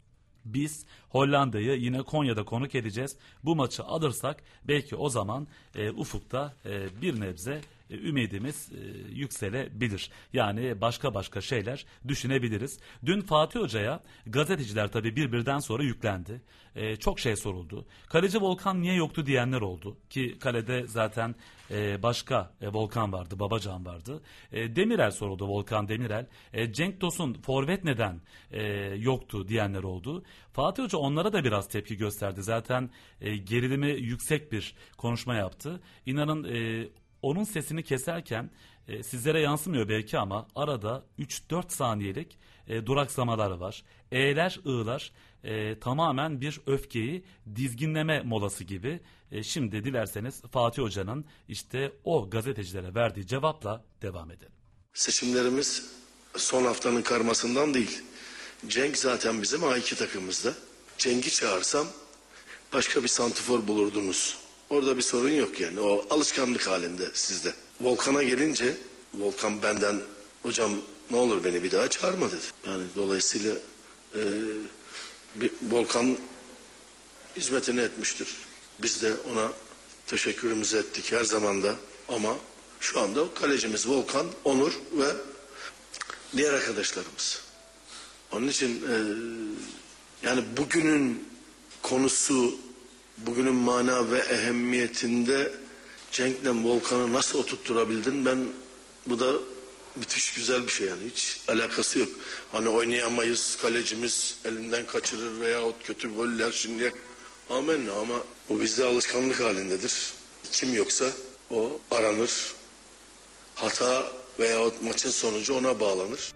biz Hollanda'yı yine Konya'da konuk edeceğiz. Bu maçı alırsak belki o zaman ufukta bir nebze ümidimiz yükselebilir. Yani başka şeyler düşünebiliriz. Dün Fatih Hoca'ya gazeteciler tabii birbirinden sonra yüklendi. Çok şey soruldu. Kaleci Volkan niye yoktu diyenler oldu. Ki kalede zaten başka Volkan vardı, Babacan vardı. Demirel soruldu, Volkan Demirel. Cenk Tosun forvet neden yoktu diyenler oldu. Fatih Hoca onlara da biraz tepki gösterdi. Zaten gerilimi yüksek bir konuşma yaptı. İnanın onun sesini keserken sizlere yansımıyor belki ama arada 3-4 saniyelik duraksamalar var. E'ler, I'lar tamamen bir öfkeyi dizginleme molası gibi. Şimdi dilerseniz Fatih Hoca'nın işte o gazetecilere verdiği cevapla devam edelim. Seçimlerimiz son haftanın karmasından değil. Cenk zaten bizim A2 takımımızda. Cenk'i çağırsam başka bir santifor bulurdunuz. Orada bir sorun yok yani. O alışkanlık halinde sizde. Volkan'a gelince Volkan benden hocam ne olur beni bir daha çağırma dedi. Yani dolayısıyla Volkan hizmetini etmiştir. Biz de ona teşekkürümüzü ettik her zaman da. Ama şu anda kalecimiz Volkan, Onur ve diğer arkadaşlarımız. Onun için yani bugünün konusu, bugünün mana ve ehemmiyetinde Cenk'le Volkan'ı nasıl oturtturabildin? Bu da müthiş güzel bir şey yani. Hiç alakası yok. Hani oynayamayız, kalecimiz elinden kaçırır veyahut kötü goller şimdiye. Amenna, ama bu bizde alışkanlık halindedir. Kim yoksa o aranır. Hata veyahut maçın sonucu ona bağlanır.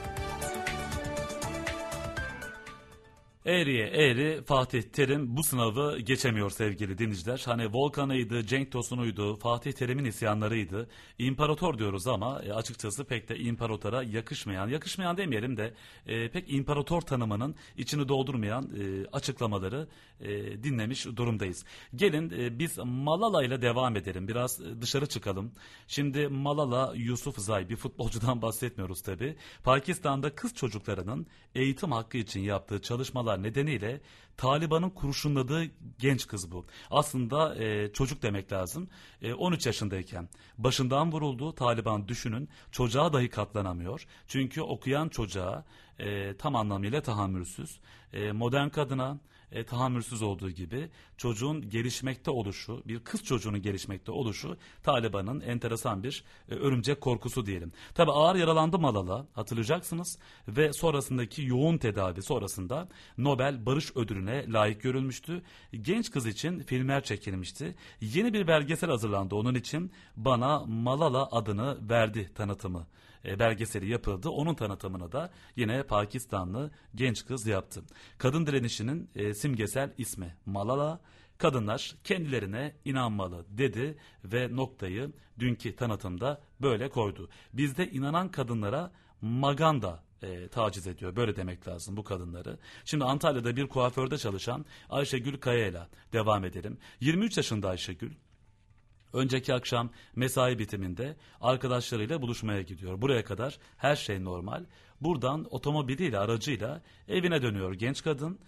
Eğriye eğri Fatih Terim bu sınavı geçemiyor sevgili dinleyiciler. Hani Volkan'ıydı, Cenk Tosun'uydu, Fatih Terim'in isyanlarıydı. İmparator diyoruz ama açıkçası pek de imparatora yakışmayan demeyelim de pek imparator tanımının içini doldurmayan açıklamaları dinlemiş durumdayız. Gelin biz Malala ile devam edelim. Biraz dışarı çıkalım. Şimdi Malala Yousafzai, bir futbolcudan bahsetmiyoruz tabii. Pakistan'da kız çocuklarının eğitim hakkı için yaptığı çalışmalar nedeniyle Taliban'ın kurşunladığı genç kız bu. Aslında çocuk demek lazım. 13 yaşındayken başından vuruldu. Taliban, düşünün, çocuğa dahi katlanamıyor. Çünkü okuyan çocuğa tam anlamıyla tahammülsüz. Modern kadına tahammülsüz olduğu gibi çocuğun gelişmekte oluşu, bir kız çocuğunun gelişmekte oluşu Taliban'ın enteresan bir örümcek korkusu diyelim. Tabi ağır yaralandı Malala, hatırlayacaksınız, ve sonrasındaki yoğun tedavi sonrasında Nobel Barış Ödülü'ne layık görülmüştü. Genç kız için filmler çekilmişti. Yeni bir belgesel hazırlandı onun için. Bana Malala adını verdi tanıtımı belgeseli yapıldı. Onun tanıtımını da yine Pakistanlı genç kız yaptı. Kadın direnişinin simgesel ismi Malala. Kadınlar kendilerine inanmalı dedi ve noktayı dünkü tanıtımda böyle koydu. Bizde inanan kadınlara maganda taciz ediyor. Böyle demek lazım bu kadınları. Şimdi Antalya'da bir kuaförde çalışan Ayşegül Kaya ile devam edelim. 23 yaşında Ayşegül. Önceki akşam mesai bitiminde arkadaşlarıyla buluşmaya gidiyor. Buraya kadar her şey normal. Buradan otomobiliyle, aracıyla evine dönüyor genç kadın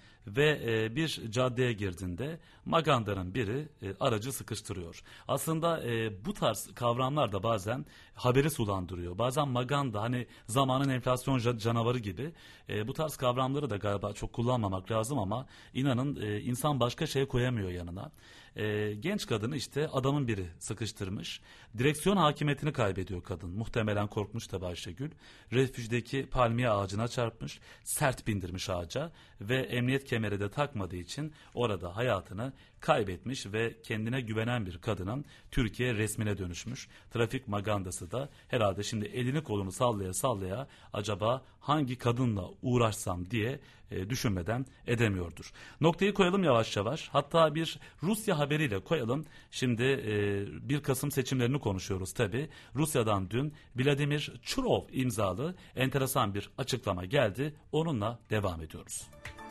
ve bir caddeye girdiğinde magandanın biri aracı sıkıştırıyor. Aslında bu tarz kavramlar da bazen haberi sulandırıyor. Bazen maganda, hani zamanın enflasyon canavarı gibi, bu tarz kavramları da galiba çok kullanmamak lazım ama inanın insan başka şey koyamıyor yanına. Genç kadını işte adamın biri sıkıştırmış. Direksiyon hakimiyetini kaybediyor kadın. Muhtemelen korkmuş tabi Ayşegül. Refüjdeki palmiye ağacına çarpmış. Sert bindirmiş ağaca ve emniyet kemeri de takmadığı için orada hayatını kaybetmiş ve kendine güvenen bir kadının Türkiye resmine dönüşmüş. Trafik magandası da herhalde şimdi elini kolunu sallaya sallaya acaba hangi kadınla uğraşsam diye düşünmeden edemiyordur. Noktayı koyalım yavaş yavaş. Hatta bir Rusya haberiyle koyalım. Şimdi 1 Kasım seçimlerini konuşuyoruz tabi. Rusya'dan dün Vladimir Churov imzalı enteresan bir açıklama geldi. Onunla devam ediyoruz.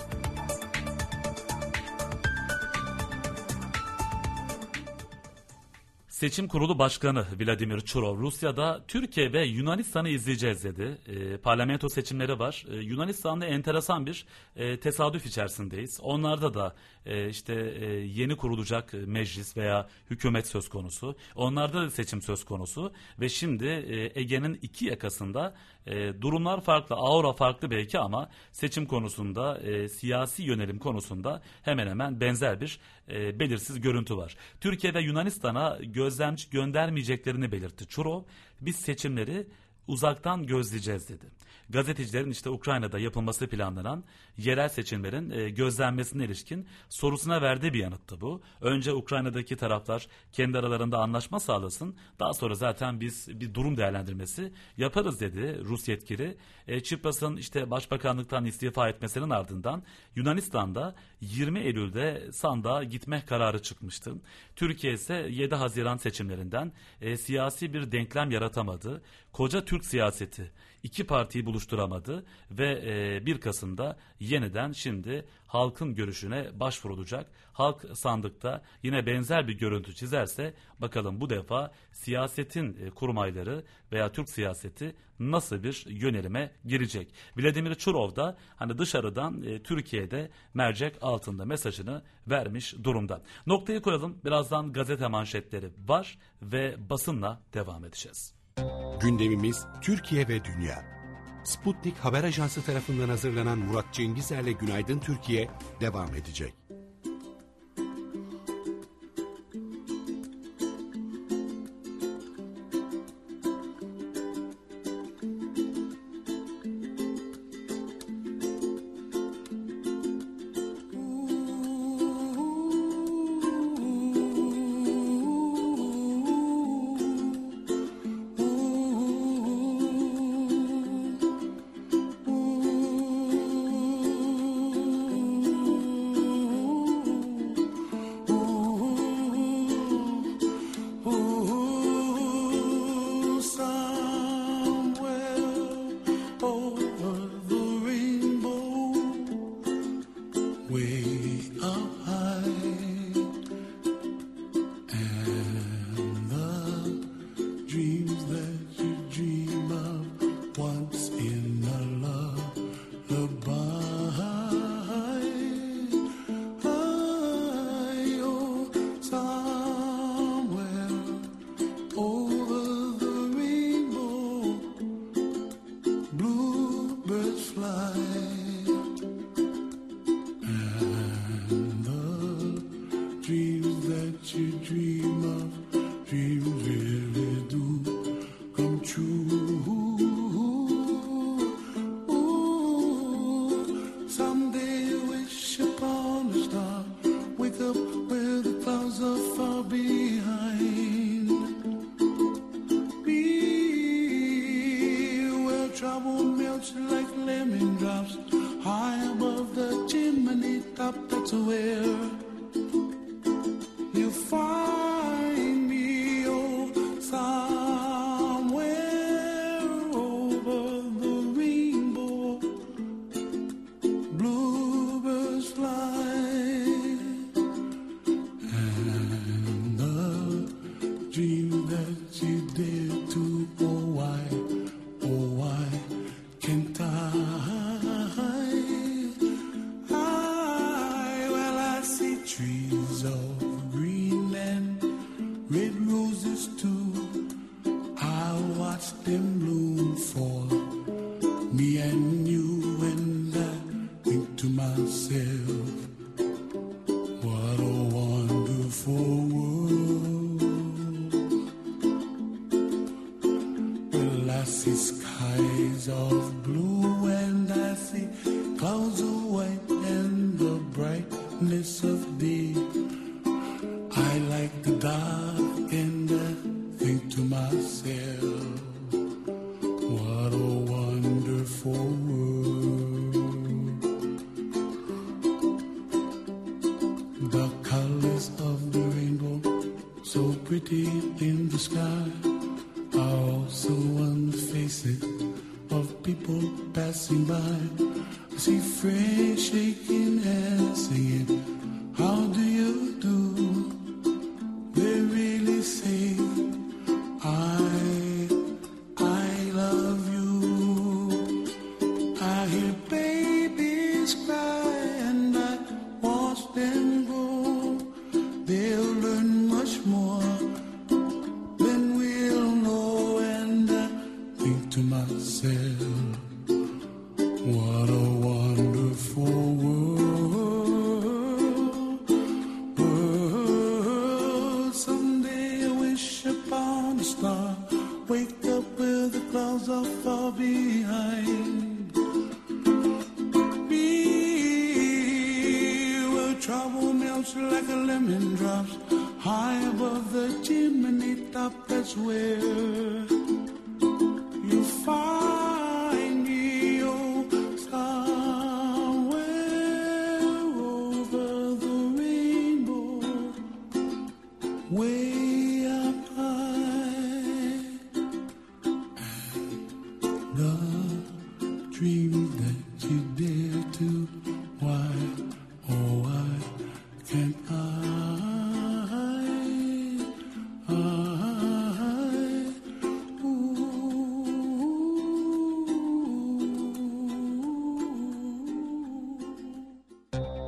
Seçim Kurulu Başkanı Vladimir Churov Rusya'da Türkiye ve Yunanistan'ı izleyeceğiz dedi. Parlamento seçimleri var. Yunanistan'da enteresan bir tesadüf içerisindeyiz. Onlarda da yeni kurulacak meclis veya hükümet söz konusu. Onlarda da seçim söz konusu ve şimdi Ege'nin iki yakasında durumlar farklı, aura farklı belki ama seçim konusunda, siyasi yönelim konusunda hemen hemen benzer bir belirsiz görüntü var. Türkiye ve Yunanistan'a gözlemci göndermeyeceklerini belirtti Churov. Biz seçimleri uzaktan gözleyeceğiz dedi. Gazetecilerin Ukrayna'da yapılması planlanan yerel seçimlerin gözlenmesine ilişkin sorusuna verdiği bir yanıttı bu. Önce Ukrayna'daki taraflar kendi aralarında anlaşma sağlasın. Daha sonra zaten biz bir durum değerlendirmesi yaparız dedi Rus yetkili. Tsipras'ın başbakanlıktan istifa etmesinin ardından Yunanistan'da 20 Eylül'de sandığa gitme kararı çıkmıştı. Türkiye ise 7 Haziran seçimlerinden siyasi bir denklem yaratamadı. Koca Türkiye Türk siyaseti iki partiyi buluşturamadı ve 1 Kasım'da yeniden şimdi halkın görüşüne başvurulacak. Halk sandıkta yine benzer bir görüntü çizerse bakalım bu defa siyasetin kurmayları veya Türk siyaseti nasıl bir yönelime girecek. Vladimir Çurov da hani dışarıdan Türkiye'de mercek altında mesajını vermiş durumda. Noktayı koyalım. Birazdan gazete manşetleri var ve basınla devam edeceğiz. Gündemimiz Türkiye ve Dünya. Sputnik Haber Ajansı tarafından hazırlanan Murat Cengizer'le Günaydın Türkiye devam edecek.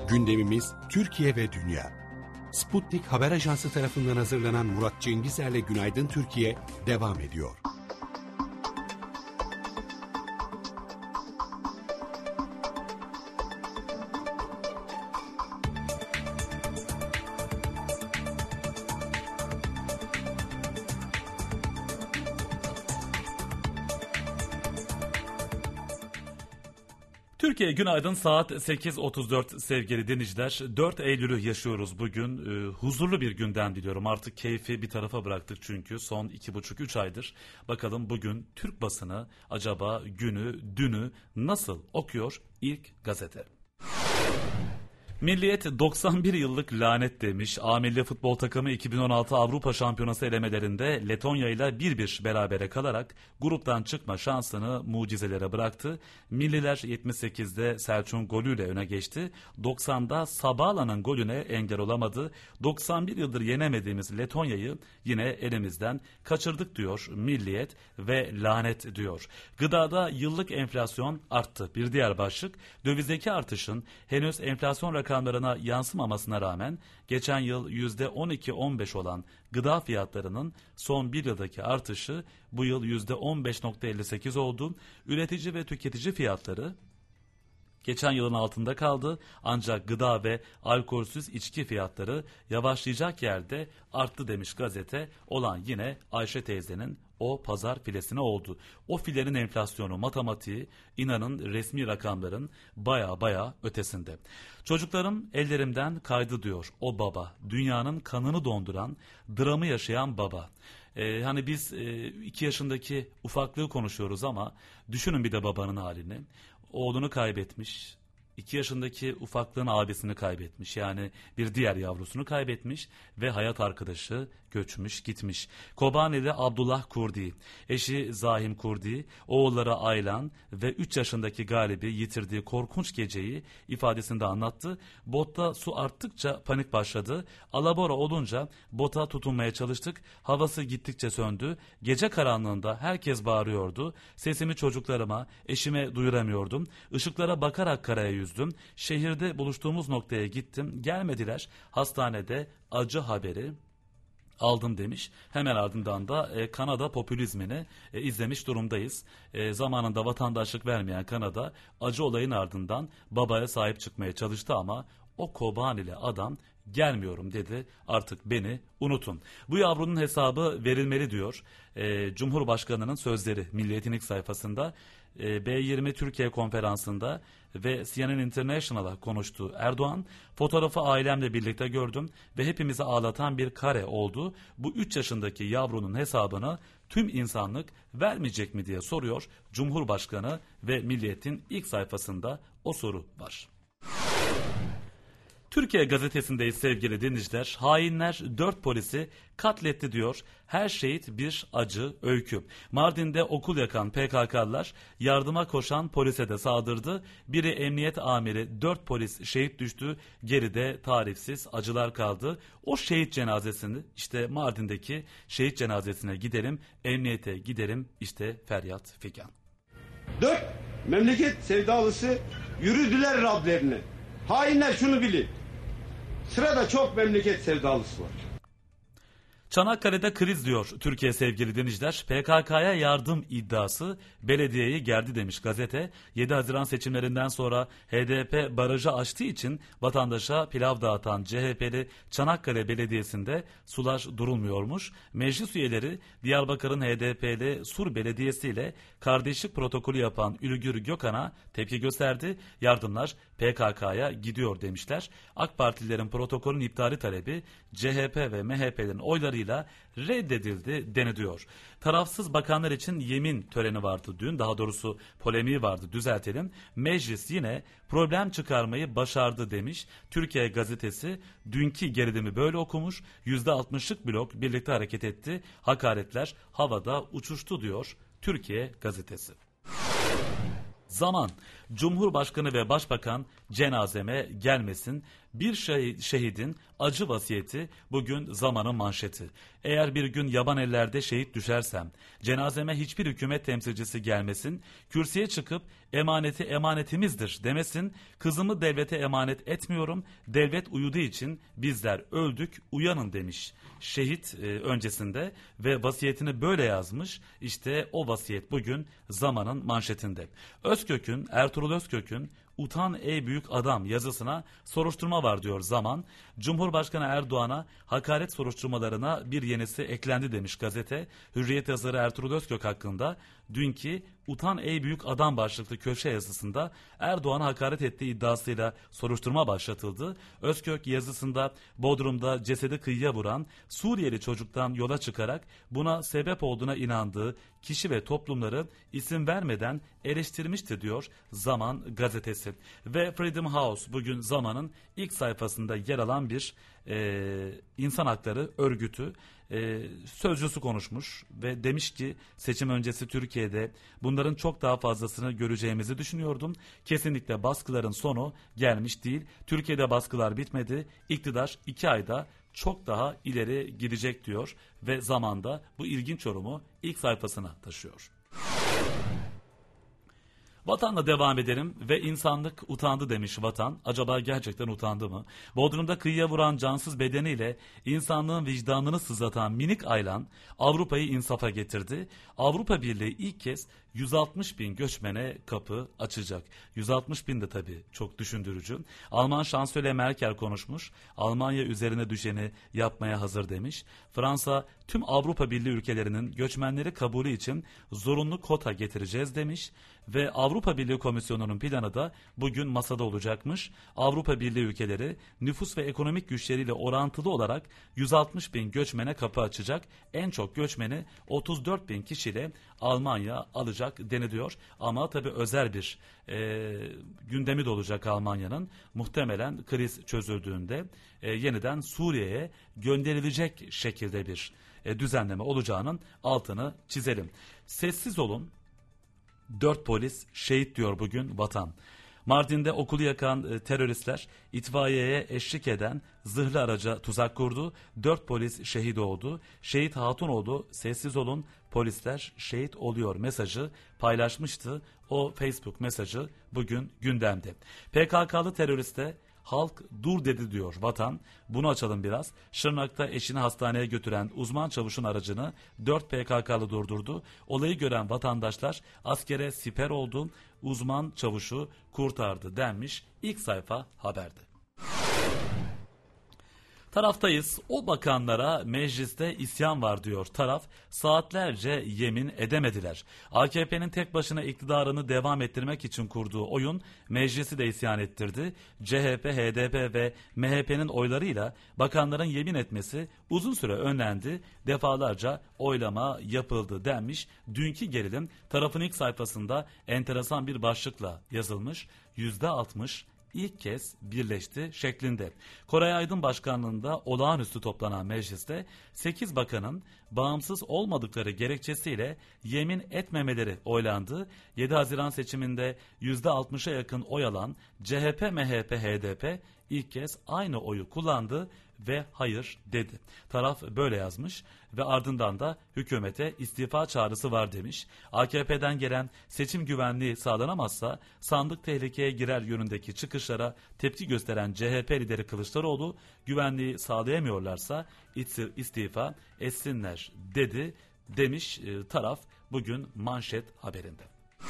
Gündemimiz Türkiye ve Dünya. Sputnik Haber Ajansı tarafından hazırlanan Murat Cengizer'le Günaydın Türkiye devam ediyor. Türkiye günaydın, saat 8.34 sevgili dinleyiciler. 4 Eylül'ü yaşıyoruz bugün. Huzurlu bir günden diliyorum. Artık keyfi bir tarafa bıraktık çünkü son 2,5-3 aydır. Bakalım bugün Türk basını acaba günü, dünü nasıl okuyor? İlk gazete. Milliyet 91 yıllık lanet demiş. A milli futbol takımı 2016 Avrupa Şampiyonası elemelerinde Letonya ile 1-1 berabere kalarak gruptan çıkma şansını mucizelere bıraktı. Milliler 78'de Selçuk'un golüyle öne geçti. 90'da Sabala'nın golüne engel olamadı. 91 yıldır yenemediğimiz Letonya'yı yine elimizden kaçırdık diyor Milliyet ve lanet diyor. Gıdada yıllık enflasyon arttı. Bir diğer başlık, dövizdeki artışın henüz enflasyon rakamlarına yansımamasına rağmen geçen yıl %12-15 olan gıda fiyatlarının son bir yıldaki artışı bu yıl %15.58 oldu. Üretici ve tüketici fiyatları geçen yılın altında kaldı, ancak gıda ve alkolsüz içki fiyatları yavaşlayacak yerde arttı demiş gazete. Olan yine Ayşe teyzenin o pazar filesine oldu. O filenin enflasyonu, matematiği inanın resmi rakamların baya ötesinde. Çocuklarım ellerimden kaydı diyor o baba. Dünyanın kanını donduran, dramı yaşayan baba. Hani biz 2 yaşındaki ufaklığı konuşuyoruz ama düşünün bir de babanın halini. Oğlunu kaybetmiş, 2 yaşındaki ufaklığın abisini kaybetmiş, yani bir diğer yavrusunu kaybetmiş ve hayat arkadaşı göçmüş gitmiş. Kobani'de Abdullah Kurdi, eşi Zahim Kurdi, oğulları Aylan ve 3 yaşındaki Galip'i yitirdiği korkunç geceyi ifadesinde anlattı. Botta su arttıkça panik başladı. Alabora olunca bota tutunmaya çalıştık. Havası gittikçe söndü. Gece karanlığında herkes bağırıyordu. Sesimi çocuklarıma, eşime duyuramıyordum. Işıklara bakarak karaya yüzdüm. Şehirde buluştuğumuz noktaya gittim. Gelmediler. Hastanede acı haberi aldım demiş. Hemen ardından da Kanada popülizmini izlemiş durumdayız. Zamanında vatandaşlık vermeyen Kanada acı olayın ardından babaya sahip çıkmaya çalıştı ama o Kobanili adam gelmiyorum dedi, artık beni unutun. Bu yavrunun hesabı verilmeli diyor Cumhurbaşkanı'nın sözleri Milliyet'in ilk sayfasında. B20 Türkiye konferansında ve CNN International'a konuştu Erdoğan. Fotoğrafı ailemle birlikte gördüm ve hepimizi ağlatan bir kare oldu. Bu 3 yaşındaki yavrunun hesabını tüm insanlık vermeyecek mi diye soruyor Cumhurbaşkanı ve Milliyet'in ilk sayfasında o soru var. Türkiye gazetesindeyiz sevgili dinleyiciler. Hainler 4 polisi katletti diyor. Her şehit bir acı öykü. Mardin'de okul yakan PKK'lılar yardıma koşan polise de saldırdı. Biri emniyet amiri, 4 polis şehit düştü. Geride tarifsiz acılar kaldı. O şehit cenazesini, işte Mardin'deki şehit cenazesine gidelim. Emniyete gidelim, işte feryat figan. 4 memleket sevdalısı yürüdüler Rablerine. Hainler şunu bilin. Sırada çok memleket sevdalısı var. Çanakkale'de kriz diyor Türkiye sevgili dinleyiciler. PKK'ya yardım iddiası belediyeyi gerdi demiş gazete. 7 Haziran seçimlerinden sonra HDP barajı açtığı için vatandaşa pilav dağıtan CHP'li Çanakkale Belediyesi'nde sular durulmuyormuş. Meclis üyeleri Diyarbakır'ın HDP'li Sur Belediyesi ile kardeşlik protokolü yapan Ülgür Gökhan'a tepki gösterdi. Yardımlar PKK'ya gidiyor demişler. AK Partililerin protokolün iptali talebi CHP ve MHP'lerin oyları reddedildi deniliyor. Tarafsız bakanlar için yemin töreni vardı dün, daha doğrusu polemiği vardı, düzeltelim. Meclis yine problem çıkarmayı başardı demiş. Türkiye gazetesi dünkü gerilimi böyle okumuş. %60'lık blok birlikte hareket etti. Hakaretler havada uçuştu diyor Türkiye gazetesi. Zaman. Cumhurbaşkanı ve Başbakan cenazeme gelmesin. Bir şehidin acı vasiyeti bugün Zaman'ın manşeti. Eğer bir gün yaban ellerde şehit düşersem, cenazeme hiçbir hükümet temsilcisi gelmesin, kürsüye çıkıp emaneti emanetimizdir demesin, kızımı devlete emanet etmiyorum, devlet uyuduğu için bizler öldük, uyanın demiş şehit öncesinde ve vasiyetini böyle yazmış. İşte o vasiyet bugün Zaman'ın manşetinde. Ertuğrul Özkök'ün "Utan ey büyük adam" yazısına soruşturma var diyor Zaman. Cumhurbaşkanı Erdoğan'a hakaret soruşturmalarına bir yenisi eklendi demiş gazete. Hürriyet yazarı Ertuğrul Özkök hakkında dünkü "Utan ey büyük adam" başlıklı köşe yazısında Erdoğan'a hakaret ettiği iddiasıyla soruşturma başlatıldı. Özkök yazısında Bodrum'da cesedi kıyıya vuran Suriyeli çocuktan yola çıkarak buna sebep olduğuna inandığı kişi ve toplumları isim vermeden eleştirmişti diyor Zaman gazetesi. Ve Freedom House bugün Zaman'ın ilk sayfasında yer alan bir insan hakları örgütü sözcüsü konuşmuş ve demiş ki seçim öncesi Türkiye'de bunların çok daha fazlasını göreceğimizi düşünüyordum. Kesinlikle baskıların sonu gelmiş değil. Türkiye'de baskılar bitmedi. İktidar 2 ayda çok daha ileri gidecek diyor ve Zaman'da bu ilginç yorumu ilk sayfasına taşıyor. Vatanla devam edelim ve insanlık utandı demiş Vatan. Acaba gerçekten utandı mı? Bodrum'da kıyıya vuran cansız bedeniyle insanlığın vicdanını sızlatan minik Aylan Avrupa'yı insafa getirdi. Avrupa Birliği ilk kez 160 bin göçmene kapı açacak. 160 bin de tabii çok düşündürücü. Alman şansölye Merkel konuşmuş. Almanya üzerine düşeni yapmaya hazır demiş. Fransa tüm Avrupa Birliği ülkelerinin göçmenleri kabulü için zorunlu kota getireceğiz demiş. Ve Avrupa Birliği Komisyonu'nun planı da bugün masada olacakmış. Avrupa Birliği ülkeleri nüfus ve ekonomik güçleriyle orantılı olarak 160 bin göçmene kapı açacak. En çok göçmeni 34 bin kişiyle Almanya alacak deniliyor. Ama tabii özel bir gündemi de olacak Almanya'nın. Muhtemelen kriz çözüldüğünde yeniden Suriye'ye gönderilecek şekilde bir düzenleme olacağının altını çizelim. Sessiz olun. 4 polis şehit diyor bugün Vatan. Mardin'de okulu yakan teröristler itfaiyeye eşlik eden zırhlı araca tuzak kurdu. 4 polis şehit oldu. Şehit Hatunoğlu sessiz olun, polisler şehit oluyor mesajı paylaşmıştı. O Facebook mesajı bugün gündemde. PKK'lı teröriste halk dur dedi diyor Vatan. Bunu açalım biraz. Şırnak'ta eşini hastaneye götüren uzman çavuşun aracını 4 PKK'lı durdurdu. Olayı gören vatandaşlar askere siper oldu, uzman çavuşu kurtardı denmiş ilk sayfa haberde. Taraftayız. O bakanlara mecliste isyan var diyor taraf. Saatlerce yemin edemediler. AKP'nin tek başına iktidarını devam ettirmek için kurduğu oyun meclisi de isyan ettirdi. CHP, HDP ve MHP'nin oylarıyla bakanların yemin etmesi uzun süre önlendi. Defalarca oylama yapıldı denmiş. Dünkü gerilim tarafın ilk sayfasında enteresan bir başlıkla yazılmış. %60 ilk kez birleşti şeklinde. Koray Aydın başkanlığında olağanüstü toplanan mecliste 8 bakanın bağımsız olmadıkları gerekçesiyle yemin etmemeleri oylandı. 7 Haziran seçiminde %60'a yakın oy alan CHP, MHP, HDP ilk kez aynı oyu kullandı ve hayır dedi. Taraf böyle yazmış ve ardından da hükümete istifa çağrısı var demiş. AKP'den gelen seçim güvenliği sağlanamazsa sandık tehlikeye girer yönündeki çıkışlara tepki gösteren CHP lideri Kılıçdaroğlu güvenliği sağlayamıyorlarsa istifa etsinler dedi demiş taraf bugün manşet haberinde.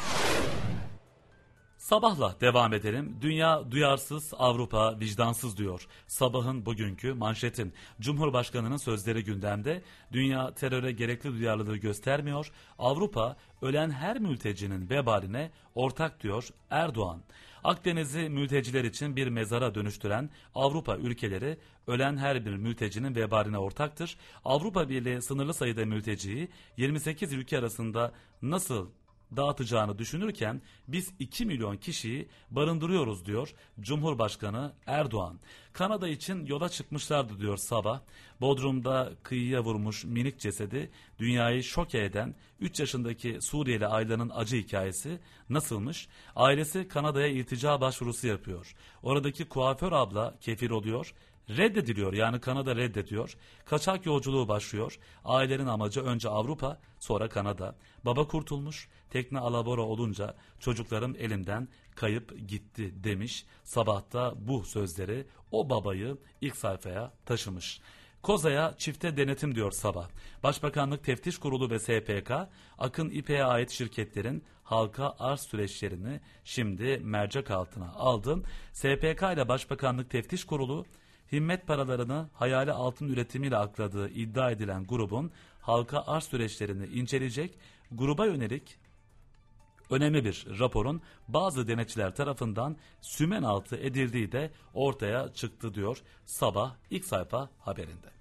Sabahla devam edelim. Dünya duyarsız, Avrupa vicdansız diyor. Sabahın bugünkü manşetin. Cumhurbaşkanının sözleri gündemde. Dünya teröre gerekli duyarlılığı göstermiyor. Avrupa ölen her mültecinin vebaline ortak diyor Erdoğan. Akdeniz'i mülteciler için bir mezara dönüştüren Avrupa ülkeleri ölen her bir mültecinin vebaline ortaktır. Avrupa Birliği sınırlı sayıda mülteciyi 28 ülke arasında nasıl dağıtacağını düşünürken biz 2 milyon kişiyi barındırıyoruz diyor Cumhurbaşkanı Erdoğan. Kanada için yola çıkmışlardı diyor Sabah. Bodrum'da kıyıya vurmuş minik cesedi dünyayı şoke eden 3 yaşındaki Suriyeli ailenin acı hikayesi nasılmış? Ailesi Kanada'ya iltica başvurusu yapıyor. Oradaki kuaför abla kefil oluyor. Reddediliyor, yani Kanada reddediyor. Kaçak yolculuğu başlıyor. Ailenin amacı önce Avrupa, sonra Kanada. Baba kurtulmuş, tekne alabora olunca çocuklarım elimden kayıp gitti demiş. Sabahta bu sözleri o babayı ilk sayfaya taşımış. Koza'ya çifte denetim diyor Sabah. Başbakanlık Teftiş Kurulu ve SPK, Akın İpek'e ait şirketlerin halka arz süreçlerini şimdi mercek altına aldı. SPK ile Başbakanlık Teftiş Kurulu, himmet paralarını hayali altın üretimiyle akladığı iddia edilen grubun halka arz süreçlerini inceleyecek. Gruba yönelik önemli bir raporun bazı denetçiler tarafından sümen altı edildiği de ortaya çıktı diyor Sabah ilk sayfa haberinde.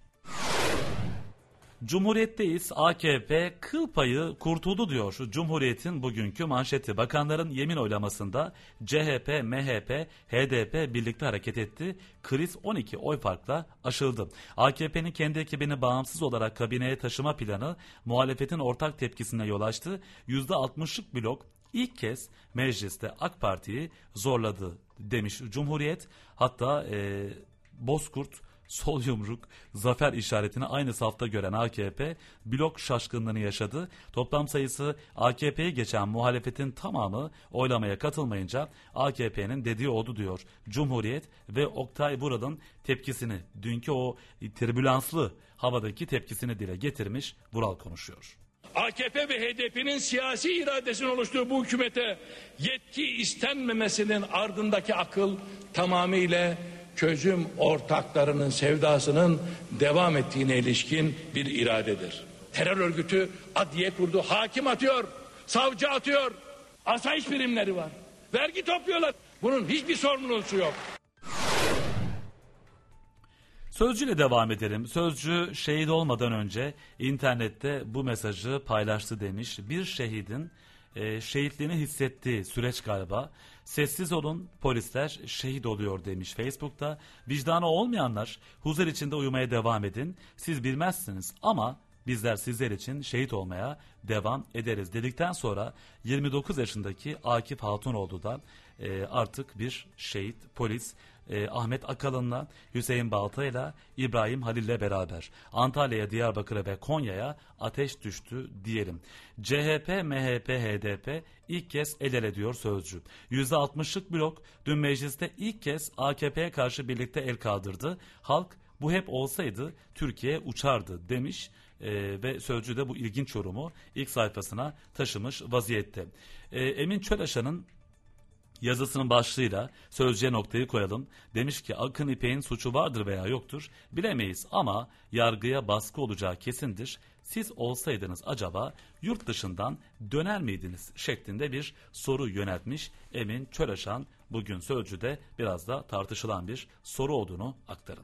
Cumhuriyetteyiz, AKP kıl payı kurtuldu diyor Cumhuriyet'in bugünkü manşeti. Bakanların yemin oylamasında CHP, MHP, HDP birlikte hareket etti. Kriz 12 oy farkla aşıldı. AKP'nin kendi ekibini bağımsız olarak kabineye taşıma planı muhalefetin ortak tepkisine yol açtı. %60'lık blok ilk kez mecliste AK Parti'yi zorladı demiş Cumhuriyet. Hatta Bozkurt, sol yumruk, zafer işaretini aynı safta gören AKP blok şaşkınlığını yaşadı. Toplam sayısı AKP'ye geçen muhalefetin tamamı oylamaya katılmayınca AKP'nin dediği oldu diyor Cumhuriyet ve Oktay Vural'ın tepkisini, dünkü o türbülanslı havadaki tepkisini dile getirmiş. Vural konuşuyor. AKP ve HDP'nin siyasi iradesinin oluştuğu bu hükümete yetki istenmemesinin ardındaki akıl tamamıyla çözüm ortaklarının sevdasının devam ettiğine ilişkin bir iradedir. Terör örgütü adliye kurdu, hakim atıyor, savcı atıyor, asayiş birimleri var, vergi topluyorlar. Bunun hiçbir sorumlusu yok. Sözcü ile devam edelim. Sözcü şehit olmadan önce internette bu mesajı paylaştı demiş. Bir şehidin şehitliğini hissettiği süreç galiba. Sessiz olun, polisler şehit oluyor demiş Facebook'ta. Vicdanı olmayanlar huzur içinde uyumaya devam edin. Siz bilmezsiniz ama bizler sizler için şehit olmaya devam ederiz dedikten sonra 29 yaşındaki Akif Hatunoğlu da artık bir şehit polis. Ahmet Akalın'la, Hüseyin Balta'yla, İbrahim Halil'le beraber Antalya'ya, Diyarbakır'a ve Konya'ya ateş düştü diyelim. CHP, MHP, HDP ilk kez el ele diyor Sözcü. %60'lık blok dün mecliste ilk kez AKP'ye karşı birlikte el kaldırdı. Halk bu hep olsaydı Türkiye uçardı demiş. Ve Sözcü de bu ilginç yorumu ilk sayfasına taşımış vaziyette. Emin Çölaşan'ın yazısının başlığıyla Sözcü'ye noktayı koyalım. Demiş ki Akın İpek'in suçu vardır veya yoktur bilemeyiz ama yargıya baskı olacağı kesindir. Siz olsaydınız acaba yurt dışından döner miydiniz şeklinde bir soru yöneltmiş Emin Çölaşan. Bugün Sözcü'de biraz da tartışılan bir soru olduğunu aktarın.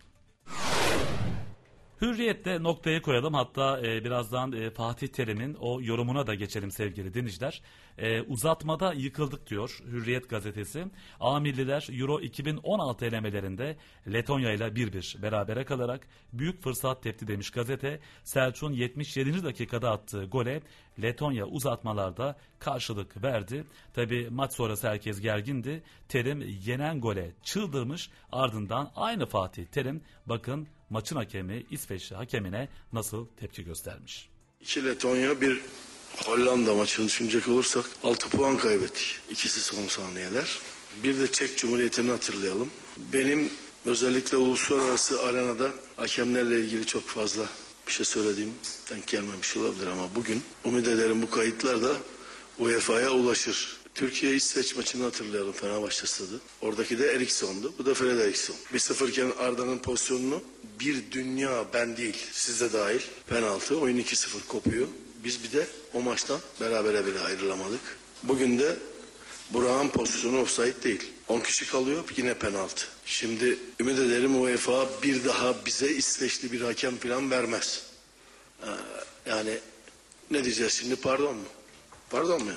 Hürriyet'te noktayı koyalım, hatta birazdan Fatih Terim'in o yorumuna da geçelim sevgili dinleyiciler. Uzatmada yıkıldık diyor Hürriyet gazetesi. A-Milliler Euro 2016 elemelerinde Letonya ile 1-1 berabere kalarak büyük fırsat tepti demiş gazete. Selçuk'un 77. dakikada attığı gole Letonya uzatmalarda karşılık verdi. Tabi maç sonrası herkes gergindi. Terim yenen gole çıldırmış, ardından aynı Fatih Terim bakın maçın hakemi İsveçli hakemine nasıl tepki göstermiş. 2 Letonya 1 Hollanda maçını düşünecek olursak 6 puan kaybettik. İkisi son saniyeler. Bir de Çek Cumhuriyeti'ni hatırlayalım. Benim özellikle uluslararası arenada hakemlerle ilgili çok fazla bir şey söylediğim denk gelmemiş olabilir ama bugün umut ederim bu kayıtlar da UEFA'ya ulaşır. Türkiye-İsveç maçını hatırlayalım, Fenerbahçe stadı. Oradaki de Eriksson'du. Bu da Fred Eriksson. 1-0 iken Arda'nın pozisyonunu bir dünya, ben değil siz de dahil, penaltı, oyun 2-0 kopuyor. Biz bir de o maçtan berabere bile ayrılamadık. Bugün de Burak'ın pozisyonu offside değil. 10 kişi kalıyor, yine penaltı. Şimdi ümit ederim UEFA bir daha bize İsveçli bir hakem falan vermez. Yani ne diyeceğiz şimdi, pardon mu? Pardon mu?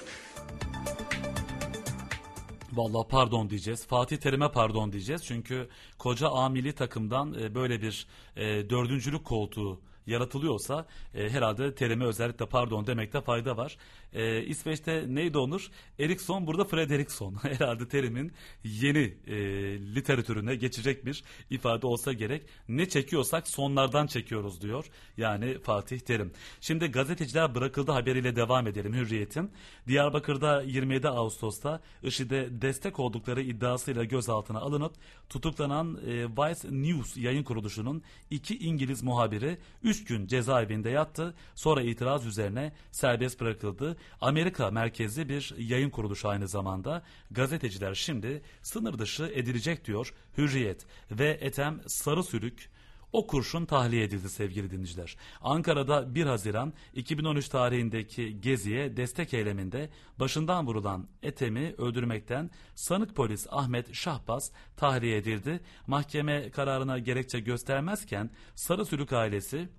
Vallahi pardon diyeceğiz. Fatih Terim'e pardon diyeceğiz. Çünkü koca A milli takımdan böyle bir dördüncülük koltuğu yaratılıyorsa herhalde Terim'e özellikle pardon demekte fayda var. İsveç'te neydi Onur? Eriksson, burada Frederiksson. Herhalde Terim'in yeni literatürüne geçecek bir ifade olsa gerek. Ne çekiyorsak sonlardan çekiyoruz diyor. Yani Fatih Terim. Şimdi gazeteciler bırakıldı haberiyle devam edelim Hürriyet'in. Diyarbakır'da 27 Ağustos'ta IŞİD'e destek oldukları iddiasıyla gözaltına alınıp tutuklanan Vice News yayın kuruluşunun 2 İngiliz muhabiri 3 gün cezaevinde yattı. Sonra itiraz üzerine serbest bırakıldı. Amerika merkezli bir yayın kuruluşu aynı zamanda. Gazeteciler şimdi sınır dışı edilecek diyor Hürriyet. Ve Ethem Sarısülük o kurşun tahliye edildi sevgili dinleyiciler. Ankara'da 1 Haziran 2013 tarihindeki geziye destek eyleminde başından vurulan Ethem'i öldürmekten sanık polis Ahmet Şahbaz tahliye edildi. Mahkeme kararına gerekçe göstermezken Sarısülük ailesi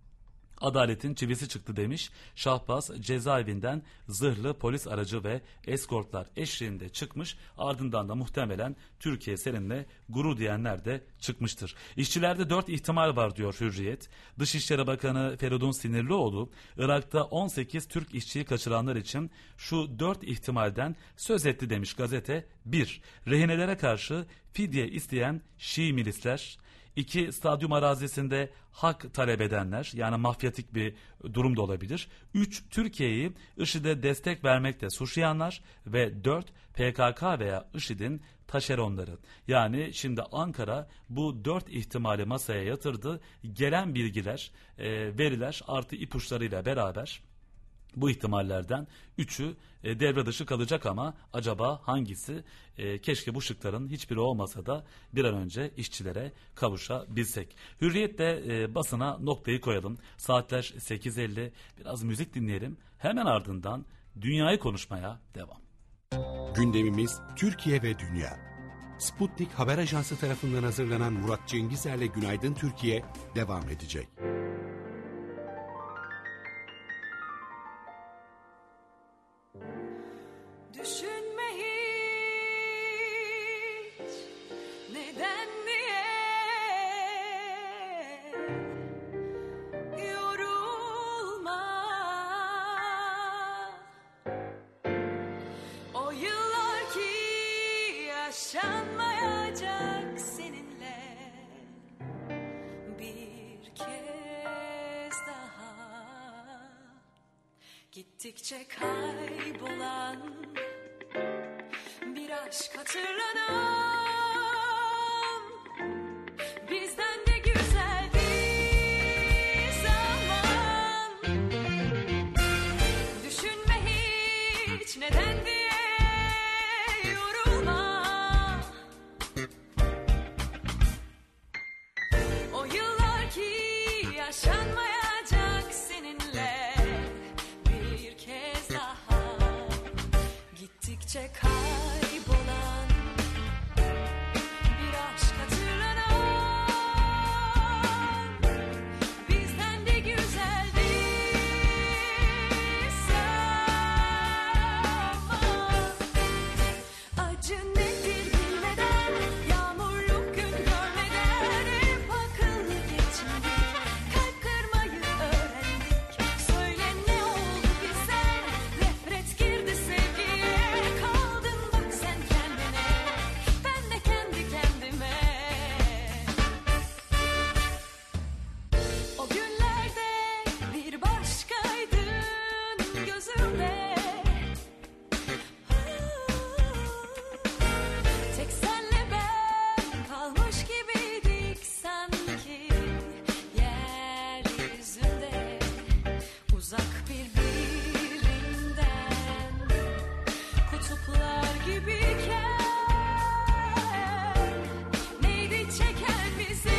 adaletin çivisi çıktı demiş. Şahbaz cezaevinden zırhlı polis aracı ve eskortlar eşliğinde çıkmış. Ardından da muhtemelen Türkiye seninle gurur diyenler de çıkmıştır. İşçilerde 4 ihtimal var diyor Hürriyet. Dışişleri Bakanı Feridun Sinirlioğlu Irak'ta 18 Türk işçiyi kaçıranlar için şu 4 ihtimalden söz etti demiş gazete. 1. Rehinelere karşı fidye isteyen Şii milisler. 2. Stadyum arazisinde hak talep edenler, yani mafyatik bir durum da olabilir. 3. Türkiye'yi IŞİD'e destek vermekle suçlayanlar ve 4. PKK veya IŞİD'in taşeronları. Yani şimdi Ankara bu 4 ihtimali masaya yatırdı. Gelen bilgiler, veriler artı ipuçlarıyla beraber bu ihtimallerden 3'ü devre dışı kalacak ama acaba hangisi? Keşke bu şıkların hiçbiri olmasa da bir an önce işçilere kavuşabilsek. Hürriyet'te basına noktayı koyalım. Saatler 8:50, biraz müzik dinleyelim. Hemen ardından dünyayı konuşmaya devam. Gündemimiz Türkiye ve Dünya. Sputnik Haber Ajansı tarafından hazırlanan Murat Cengizer'le Günaydın Türkiye devam edecek. Düşünme hiç neden diye, yorulma. O yıllar ki yaşanmayacak seninle bir kez daha. Gittikçe kaybolan bir aşk hatırlanan, bizden de güzeldi zaman. Düşünme hiç neden diye, yorulma. O yıllar ki yaşanmayacak seninle bir kez daha. Gittikçe kaybolan bir aşk hatırlanan, bizden de güzeldi zaman. Acı nedir bilmeden, yağmurlu gün görmeden hep akıllı geçindik. Kalp kırmayı öğrendik. Söyle ne oldu bize? Nefret girdi sevgiye. Kaldın bak sen kendine, ben de kendi kendime. O günlerde bir başkaydın gözümde. Tek senle ben kalmış gibiydik sanki yeryüzünde. Uzak birbirinden kutuplar gibiyken, neydi çeken bizi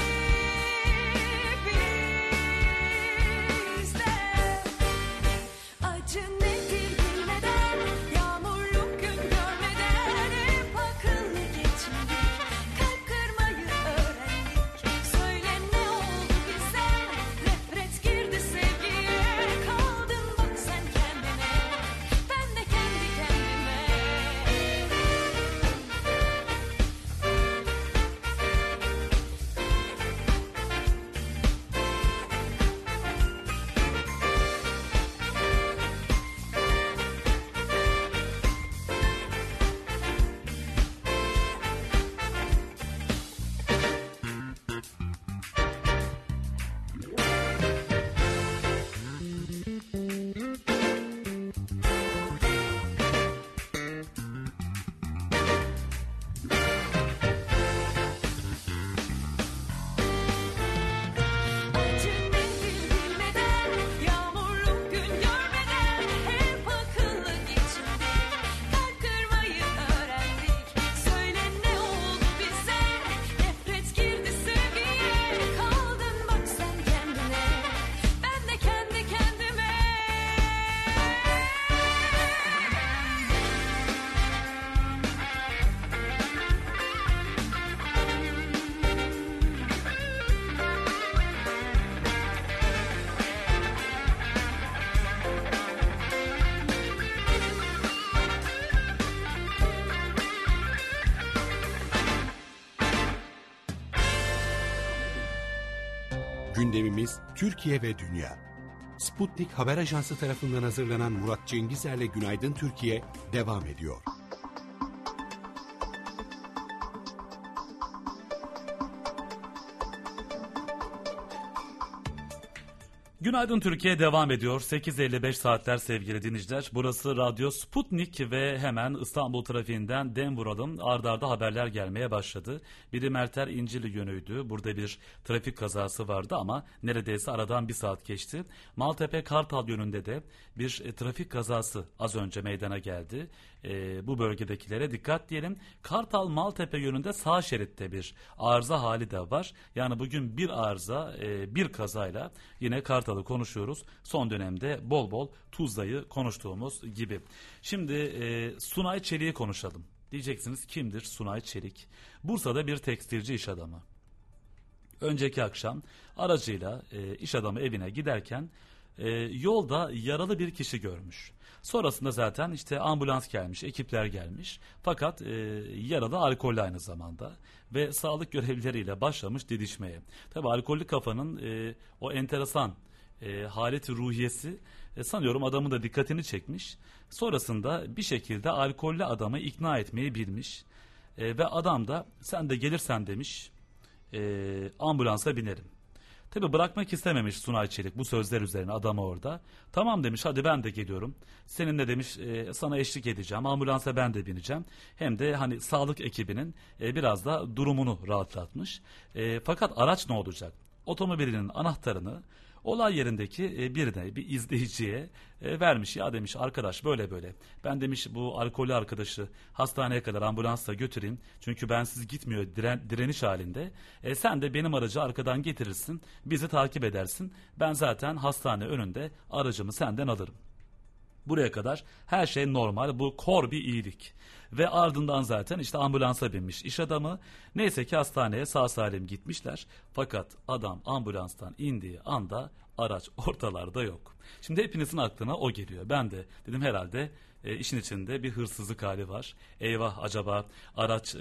bizden? Acı nedir bilmeden, yağmurlu gün görmeden hep akıllı geçindik. Kalp kırmayı öğrendik. Söyle ne oldu bize? Nefret girdi sevgiye. Kaldın bak sen kendine, Gündemimiz Türkiye ve Dünya. Sputnik Haber Ajansı tarafından hazırlanan Murat Cengizer'le Günaydın Türkiye devam ediyor. Günaydın Türkiye devam ediyor. 8.55 saatler sevgili dinleyiciler. Burası Radyo Sputnik ve hemen İstanbul trafiğinden dem vuralım. Arda arda haberler gelmeye başladı. Biri Merter İncirli yönüydü. Burada bir trafik kazası vardı ama neredeyse aradan bir saat geçti. Maltepe Kartal yönünde de bir trafik kazası az önce meydana geldi. Bu bölgedekilere dikkat diyelim. Kartal Maltepe yönünde sağ şeritte bir arıza hali de var. Yani bugün bir arıza bir kazayla yine Kartal'ı konuşuyoruz. Son dönemde bol bol Tuzla'yı konuştuğumuz gibi. Şimdi Sunay Çelik'i konuşalım. Diyeceksiniz kimdir Sunay Çelik? Bursa'da bir tekstilci iş adamı. Önceki akşam aracıyla iş adamı evine giderken yolda yaralı bir kişi görmüş. Sonrasında zaten işte ambulans gelmiş, ekipler gelmiş. Fakat yaralı alkollü aynı zamanda ve sağlık görevlileriyle başlamış didişmeye. Tabii alkollü kafanın o enteresan haleti ruhiyesi sanıyorum adamın da dikkatini çekmiş. Sonrasında bir şekilde alkollü adamı ikna etmeyi bilmiş. Ve adam da sen de gelirsen demiş ambulansa binerim. Tabi bırakmak istememiş Sunay Çelik bu sözler üzerine adamı orada. Tamam demiş hadi ben de geliyorum. Seninle demiş sana eşlik edeceğim. Ambulansa ben de bineceğim. Hem de hani sağlık ekibinin biraz da durumunu rahatlatmış. Fakat araç ne olacak? Otomobilinin anahtarını olay yerindeki birine, bir izleyiciye vermiş. Ya demiş arkadaş böyle böyle. Ben demiş bu alkollü arkadaşı hastaneye kadar ambulansla götüreyim. Çünkü bensiz gitmiyor direniş halinde. Sen de benim aracı arkadan getirirsin. Bizi takip edersin. Ben zaten hastane önünde aracımı senden alırım. Buraya kadar her şey normal. Bu kor bir iyilik. Ve ardından zaten işte ambulansa binmiş iş adamı. Neyse ki hastaneye sağ salim gitmişler. Fakat adam ambulanstan indiği anda araç ortalarda yok. Şimdi hepinizin aklına o geliyor. Ben de dedim herhalde işin içinde bir hırsızlık hali var. Eyvah acaba araç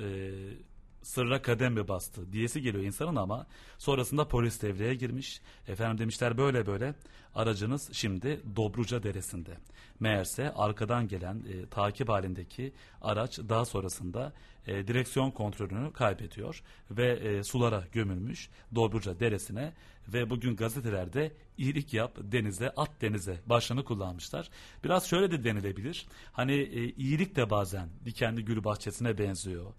sırra kadem mi bastı diyesi geliyor insanın ama sonrasında polis devreye girmiş. Efendim demişler böyle böyle aracınız şimdi Dobruca Deresi'nde. Meğerse arkadan gelen takip halindeki araç daha sonrasında direksiyon kontrolünü kaybediyor ve sulara gömülmüş Dobruca Deresi'ne ve bugün gazetelerde iyilik yap denize at denize başlığını kullanmışlar. Biraz şöyle de denilebilir. Hani iyilik de bazen dikenli gül bahçesine benziyor.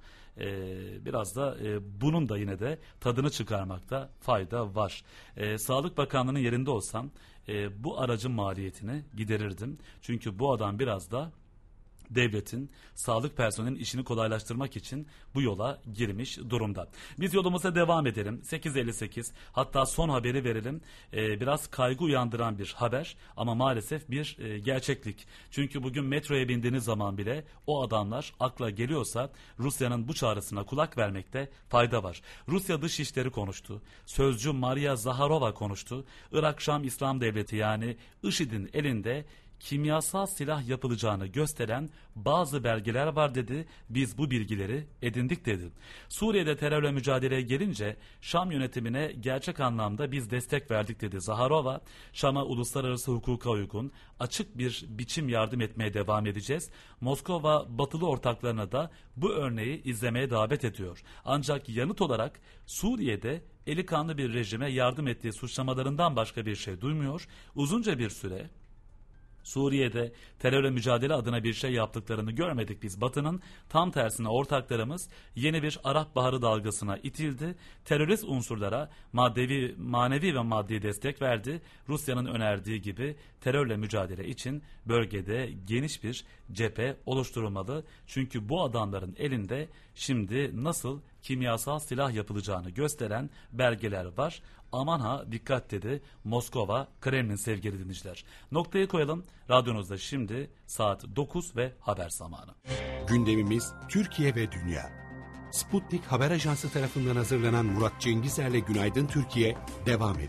Biraz da bunun da yine de tadını çıkarmakta fayda var. Sağlık Bakanlığı'nın yerinde olsam bu aracın maliyetini giderirdim. Çünkü bu adam biraz da devletin, sağlık personelinin işini kolaylaştırmak için bu yola girmiş durumda. Biz yolumuza devam edelim. 8.58 hatta son haberi verelim. Biraz kaygı uyandıran bir haber ama maalesef bir gerçeklik. Çünkü bugün metroya bindiğiniz zaman bile o adamlar akla geliyorsa Rusya'nın bu çağrısına kulak vermekte fayda var. Rusya Dışişleri konuştu. Sözcü Maria Zaharova konuştu. Irak-Şam İslam Devleti yani IŞİD'in elinde kimyasal silah yapılacağını gösteren bazı belgeler var dedi. Biz bu bilgileri edindik dedi. Suriye'de terörle mücadeleye gelince Şam yönetimine gerçek anlamda biz destek verdik dedi Zaharova. Şam'a uluslararası hukuka uygun açık bir biçim yardım etmeye devam edeceğiz. Moskova batılı ortaklarına da bu örneği izlemeye davet ediyor. Ancak yanıt olarak Suriye'de eli kanlı bir rejime yardım ettiği suçlamalarından başka bir şey duymuyor. Uzunca bir süre Suriye'de terörle mücadele adına bir şey yaptıklarını görmedik biz Batı'nın. Tam tersine ortaklarımız yeni bir Arap Baharı dalgasına itildi. Terörist unsurlara manevi ve maddi destek verdi. Rusya'nın önerdiği gibi terörle mücadele için bölgede geniş bir cephe oluşturulmalı. Çünkü bu adamların elinde şimdi nasıl kimyasal silah yapılacağını gösteren belgeler var. Aman ha dikkat dedi Moskova, Kremlin sevgili dinleyiciler. Noktayı koyalım. Radyonuzda şimdi saat 9 ve haber zamanı. Gündemimiz Türkiye ve Dünya. Sputnik Haber Ajansı tarafından hazırlanan Murat Cengizer'le Günaydın Türkiye devam ediyor.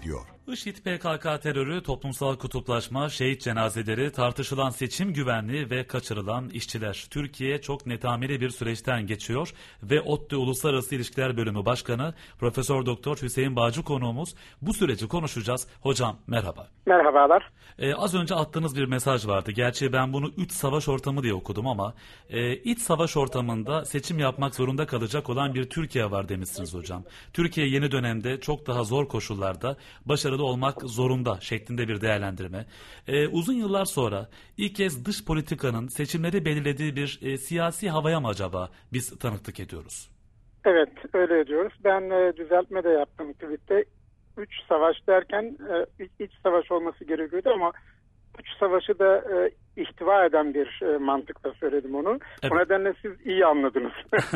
IŞİD PKK terörü, toplumsal kutuplaşma, şehit cenazeleri, tartışılan seçim güvenliği ve kaçırılan işçiler. Türkiye çok netameli bir süreçten geçiyor ve ODTÜ Uluslararası İlişkiler Bölümü Başkanı Profesör Doktor Hüseyin Bağcı konuğumuz. Bu süreci konuşacağız. Hocam merhaba. Merhabalar. Az önce attığınız bir mesaj vardı. Gerçi ben bunu iç savaş ortamı diye okudum ama iç savaş ortamında seçim yapmak zorunda kalacak olan bir Türkiye var demişsiniz hocam. Türkiye yeni dönemde çok daha zor koşullarda başarılı olmak zorunda şeklinde bir değerlendirme. Uzun yıllar sonra ilk kez dış politikanın seçimleri belirlediği bir siyasi havaya mı acaba biz tanıklık ediyoruz? Evet, öyle ediyoruz. Ben düzeltme de yaptım tweette. 3 savaş derken iç savaş olması gerekiyordu ama 3 savaşı da ihtiva eden bir mantıkla söyledim onu. Evet. O nedenle siz iyi anladınız.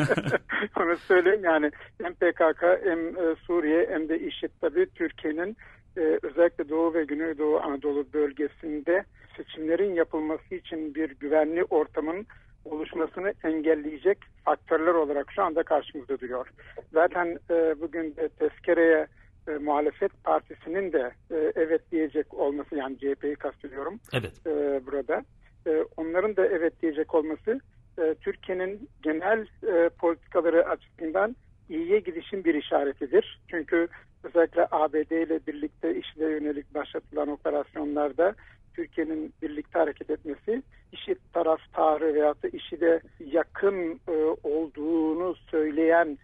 Onu söyleyeyim, yani hem PKK hem Suriye hem de IŞİD tabii Türkiye'nin özellikle Doğu ve Güneydoğu Anadolu bölgesinde seçimlerin yapılması için bir güvenli ortamın oluşmasını engelleyecek faktörler olarak şu anda karşımızda duruyor. Zaten bugün tezkereye muhalefet partisinin de evet diyecek olması, yani CHP'yi kastediyorum burada. Onların da evet diyecek olması Türkiye'nin genel politikaları açısından iyiye gidişin bir işaretidir. Çünkü özellikle ABD ile birlikte IŞİD'e yönelik başlatılan operasyonlarda Türkiye'nin birlikte hareket etmesi, IŞİD taraftarı veyahut da IŞİD'e yakın olduğunu söyleyen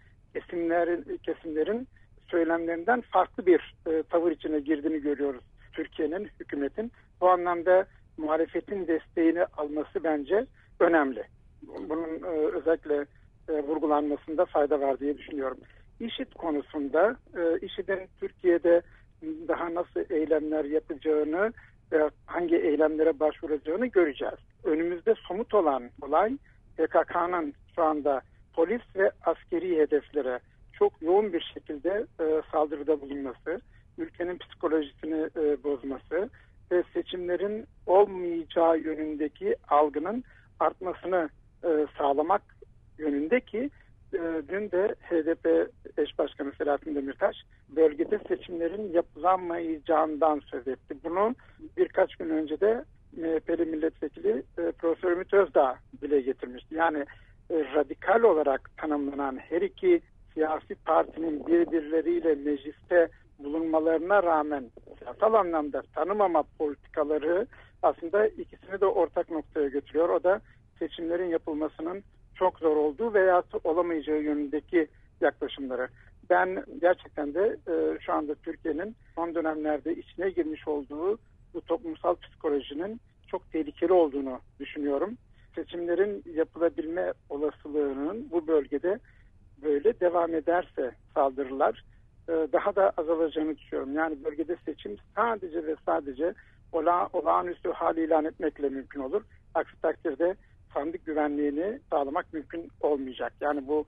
kesimlerin söylemlerinden farklı bir tavır içine girdiğini görüyoruz Türkiye'nin, hükümetin. Bu anlamda muhalefetin desteğini alması bence önemli. Bunun özellikle vurgulanmasında fayda var diye düşünüyorum. IŞİD konusunda IŞİD'in Türkiye'de daha nasıl eylemler yapacağını ve hangi eylemlere başvuracağını göreceğiz. Önümüzde somut olan olay PKK'nın şu anda polis ve askeri hedeflere çok yoğun bir şekilde saldırıda bulunması, ülkenin psikolojisini bozması ve seçimlerin olmayacağı yönündeki algının artmasını sağlamak yönündeki dün de HDP eş başkanı Selahattin Demirtaş bölgede seçimlerin yapılamayacağından söz etti. Bunu birkaç gün önce de MHP'li milletvekili Profesör Ümit Özdağ dile getirmişti. Yani radikal olarak tanımlanan her iki siyasi partinin birbirleriyle mecliste bulunmalarına rağmen siyasal anlamda tanımama politikaları aslında ikisini de ortak noktaya götürüyor. O da seçimlerin yapılmasının çok zor olduğu veya olamayacağı yönündeki yaklaşımları. Ben gerçekten de şu anda Türkiye'nin son dönemlerde içine girmiş olduğu bu toplumsal psikolojinin çok tehlikeli olduğunu düşünüyorum. Seçimlerin yapılabilme olasılığının bu bölgede böyle devam ederse saldırılar daha da azalacağını düşünüyorum. Yani bölgede seçim sadece ve sadece olağanüstü hal ilan etmekle mümkün olur. Aksi takdirde sandık güvenliğini sağlamak mümkün olmayacak. Yani bu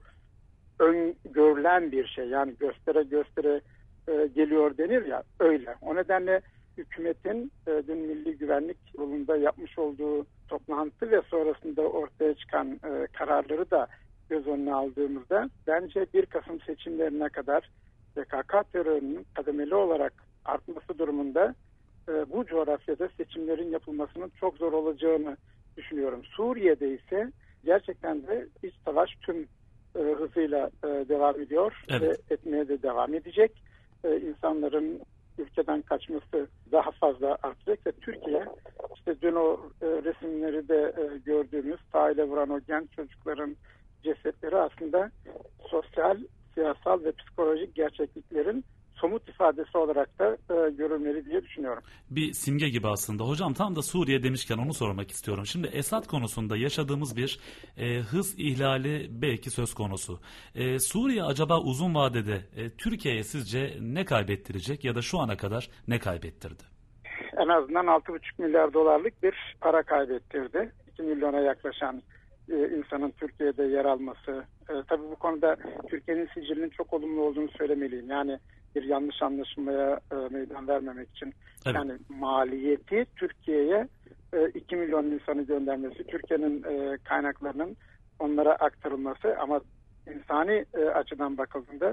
öngörülen bir şey. Yani göstere geliyor denir ya, öyle. O nedenle hükümetin dün Milli Güvenlik Kurulu'nda yapmış olduğu toplantı ve sonrasında ortaya çıkan kararları da göz önüne aldığımızda bence 1 Kasım seçimlerine kadar PKK terörünün kademeli olarak artması durumunda bu coğrafyada seçimlerin yapılmasının çok zor olacağını düşünüyorum. Suriye'de ise gerçekten de iç savaş tüm hızıyla devam ediyor ve etmeye de devam edecek. İnsanların ülkeden kaçması daha fazla artacak ve Türkiye, işte dün o resimleri de gördüğümüz sahile vuran o genç çocukların cesetleri aslında sosyal, siyasal ve psikolojik gerçekliklerin somut ifadesi olarak da görülmeli diye düşünüyorum. Bir simge gibi aslında. Hocam tam da Suriye demişken onu sormak istiyorum. Şimdi Esad konusunda yaşadığımız bir hız ihlali belki söz konusu. Suriye acaba uzun vadede Türkiye'ye sizce ne kaybettirecek ya da şu ana kadar ne kaybettirdi? En azından 6,5 milyar dolarlık bir para kaybettirdi. 2 milyona yaklaşan insanın Türkiye'de yer alması. Tabii bu konuda Türkiye'nin sicilinin çok olumlu olduğunu söylemeliyim. Yani bir yanlış anlaşılmaya meydan vermemek için. Evet. Yani maliyeti Türkiye'ye 2 milyon insanı göndermesi, Türkiye'nin kaynaklarının onlara aktarılması ama insani açıdan bakıldığında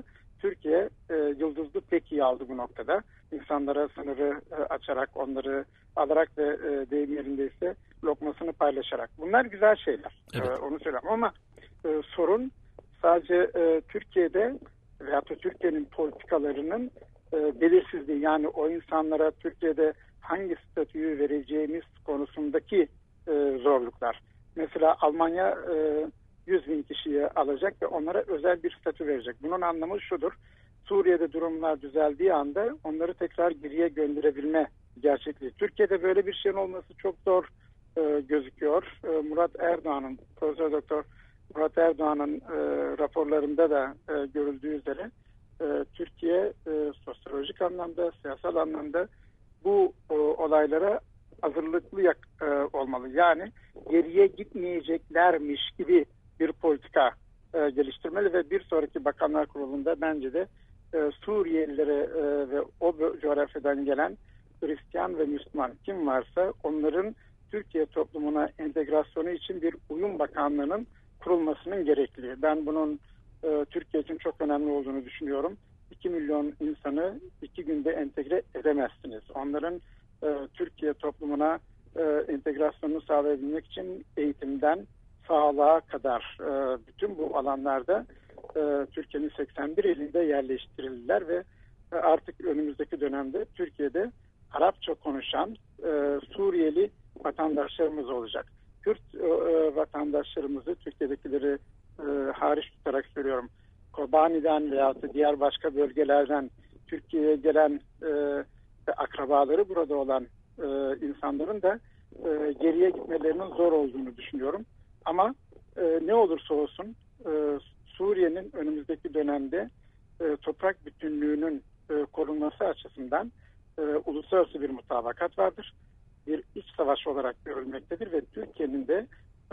Türkiye yıldızlı pek iyi aldı bu noktada. İnsanlara sınırı açarak, onları alarak ve deyim yerindeyse lokmasını paylaşarak. Bunlar güzel şeyler. Evet. Onu söyleyeyim ama sorun sadece Türkiye'de veyahut da Türkiye'nin politikalarının belirsizliği. Yani o insanlara Türkiye'de hangi statüyü vereceğimiz konusundaki zorluklar. Mesela Almanya 100 bin kişiyi alacak ve onlara özel bir statü verecek. Bunun anlamı şudur. Suriye'de durumlar düzeldiği anda onları tekrar geriye gönderebilme gerçekliği. Türkiye'de böyle bir şeyin olması çok zor gözüküyor. Profesör Doktor Murat Erdoğan'ın raporlarında da görüldüğü üzere Türkiye sosyolojik anlamda, siyasal anlamda bu olaylara hazırlıklı olmalı. Yani geriye gitmeyeceklermiş gibi bir politika geliştirmeli ve bir sonraki Bakanlar Kurulu'nda bence de Suriyelilere ve o coğrafyadan gelen Hristiyan ve Müslüman kim varsa onların Türkiye toplumuna entegrasyonu için bir uyum bakanlığının kurulmasının gerekliliği. Ben bunun Türkiye için çok önemli olduğunu düşünüyorum. 2 milyon insanı 2 günde entegre edemezsiniz. Onların Türkiye toplumuna entegrasyonunu sağlayabilmek için eğitimden sağlığa kadar bütün bu alanlarda Türkiye'nin 81 ilinde yerleştirildiler ve artık önümüzdeki dönemde Türkiye'de Arapça konuşan Suriyeli vatandaşlarımız olacak. Kürt vatandaşlarımızı, Türkiye'dekileri hariç tutarak söylüyorum, Kobani'den veya diğer başka bölgelerden Türkiye'ye gelen akrabaları burada olan insanların da geriye gitmelerinin zor olduğunu düşünüyorum. Ama ne olursa olsun Suriye'nin önümüzdeki dönemde toprak bütünlüğünün korunması açısından uluslararası bir mutabakat vardır. Bir iç savaş olarak görülmektedir ve Türkiye'nin de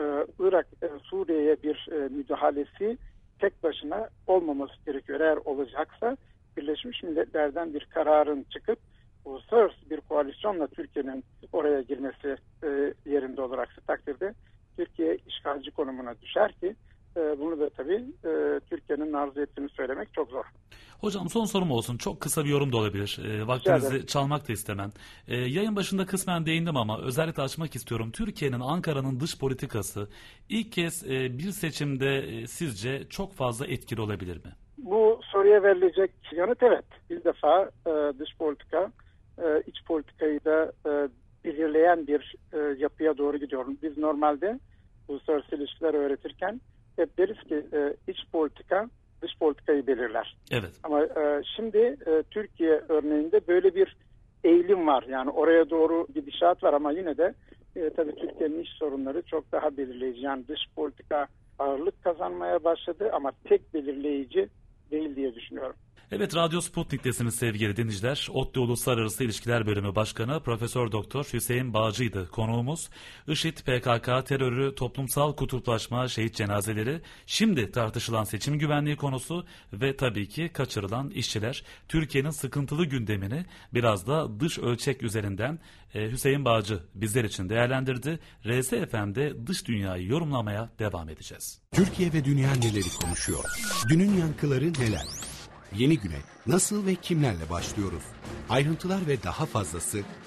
Suriye'ye bir müdahalesi tek başına olmaması gerekiyor. Eğer olacaksa Birleşmiş Milletler'den bir kararın çıkıp uluslararası bir koalisyonla Türkiye'nin oraya girmesi yerinde olarak takdirde Türkiye işgalci konumuna düşer ki bunu da tabii Türkiye'nin arzu ettiğini söylemek çok zor. Hocam son sorum olsun. Çok kısa bir yorum da olabilir. Vaktinizi çalmak da istemem. Yayın başında kısmen değindim ama özellikle açmak istiyorum. Türkiye'nin, Ankara'nın dış politikası ilk kez bir seçimde sizce çok fazla etkili olabilir mi? Bu soruya verilecek yanıt evet. Bir defa dış politika, iç politikayı da belirleyen bir yapıya doğru gidiyorum. Biz normalde uluslararası ilişkiler öğretirken hep deriz ki iç politika dış politikayı belirler. Evet. Ama şimdi Türkiye örneğinde böyle bir eğilim var. Yani oraya doğru gidişat var ama yine de tabii Türkiye'nin iç sorunları çok daha belirleyici. Yani dış politika ağırlık kazanmaya başladı ama tek belirleyici değil diye düşünüyorum. Evet, Radyo Sputnik'tesiniz sevgili dinleyiciler. ODTÜ Uluslararası İlişkiler Bölümü Başkanı Profesör Doktor Hüseyin Bağcı'ydı konuğumuz. IŞİD, PKK, terörü, toplumsal kutuplaşma, şehit cenazeleri, şimdi tartışılan seçim güvenliği konusu ve tabii ki kaçırılan işçiler. Türkiye'nin sıkıntılı gündemini biraz da dış ölçek üzerinden Hüseyin Bağcı bizler için değerlendirdi. RSFM'de dış dünyayı yorumlamaya devam edeceğiz. Türkiye ve dünya neleri konuşuyor? Dünün yankıları neler? Yeni güne nasıl ve kimlerle başlıyoruz? Ayrıntılar ve daha fazlası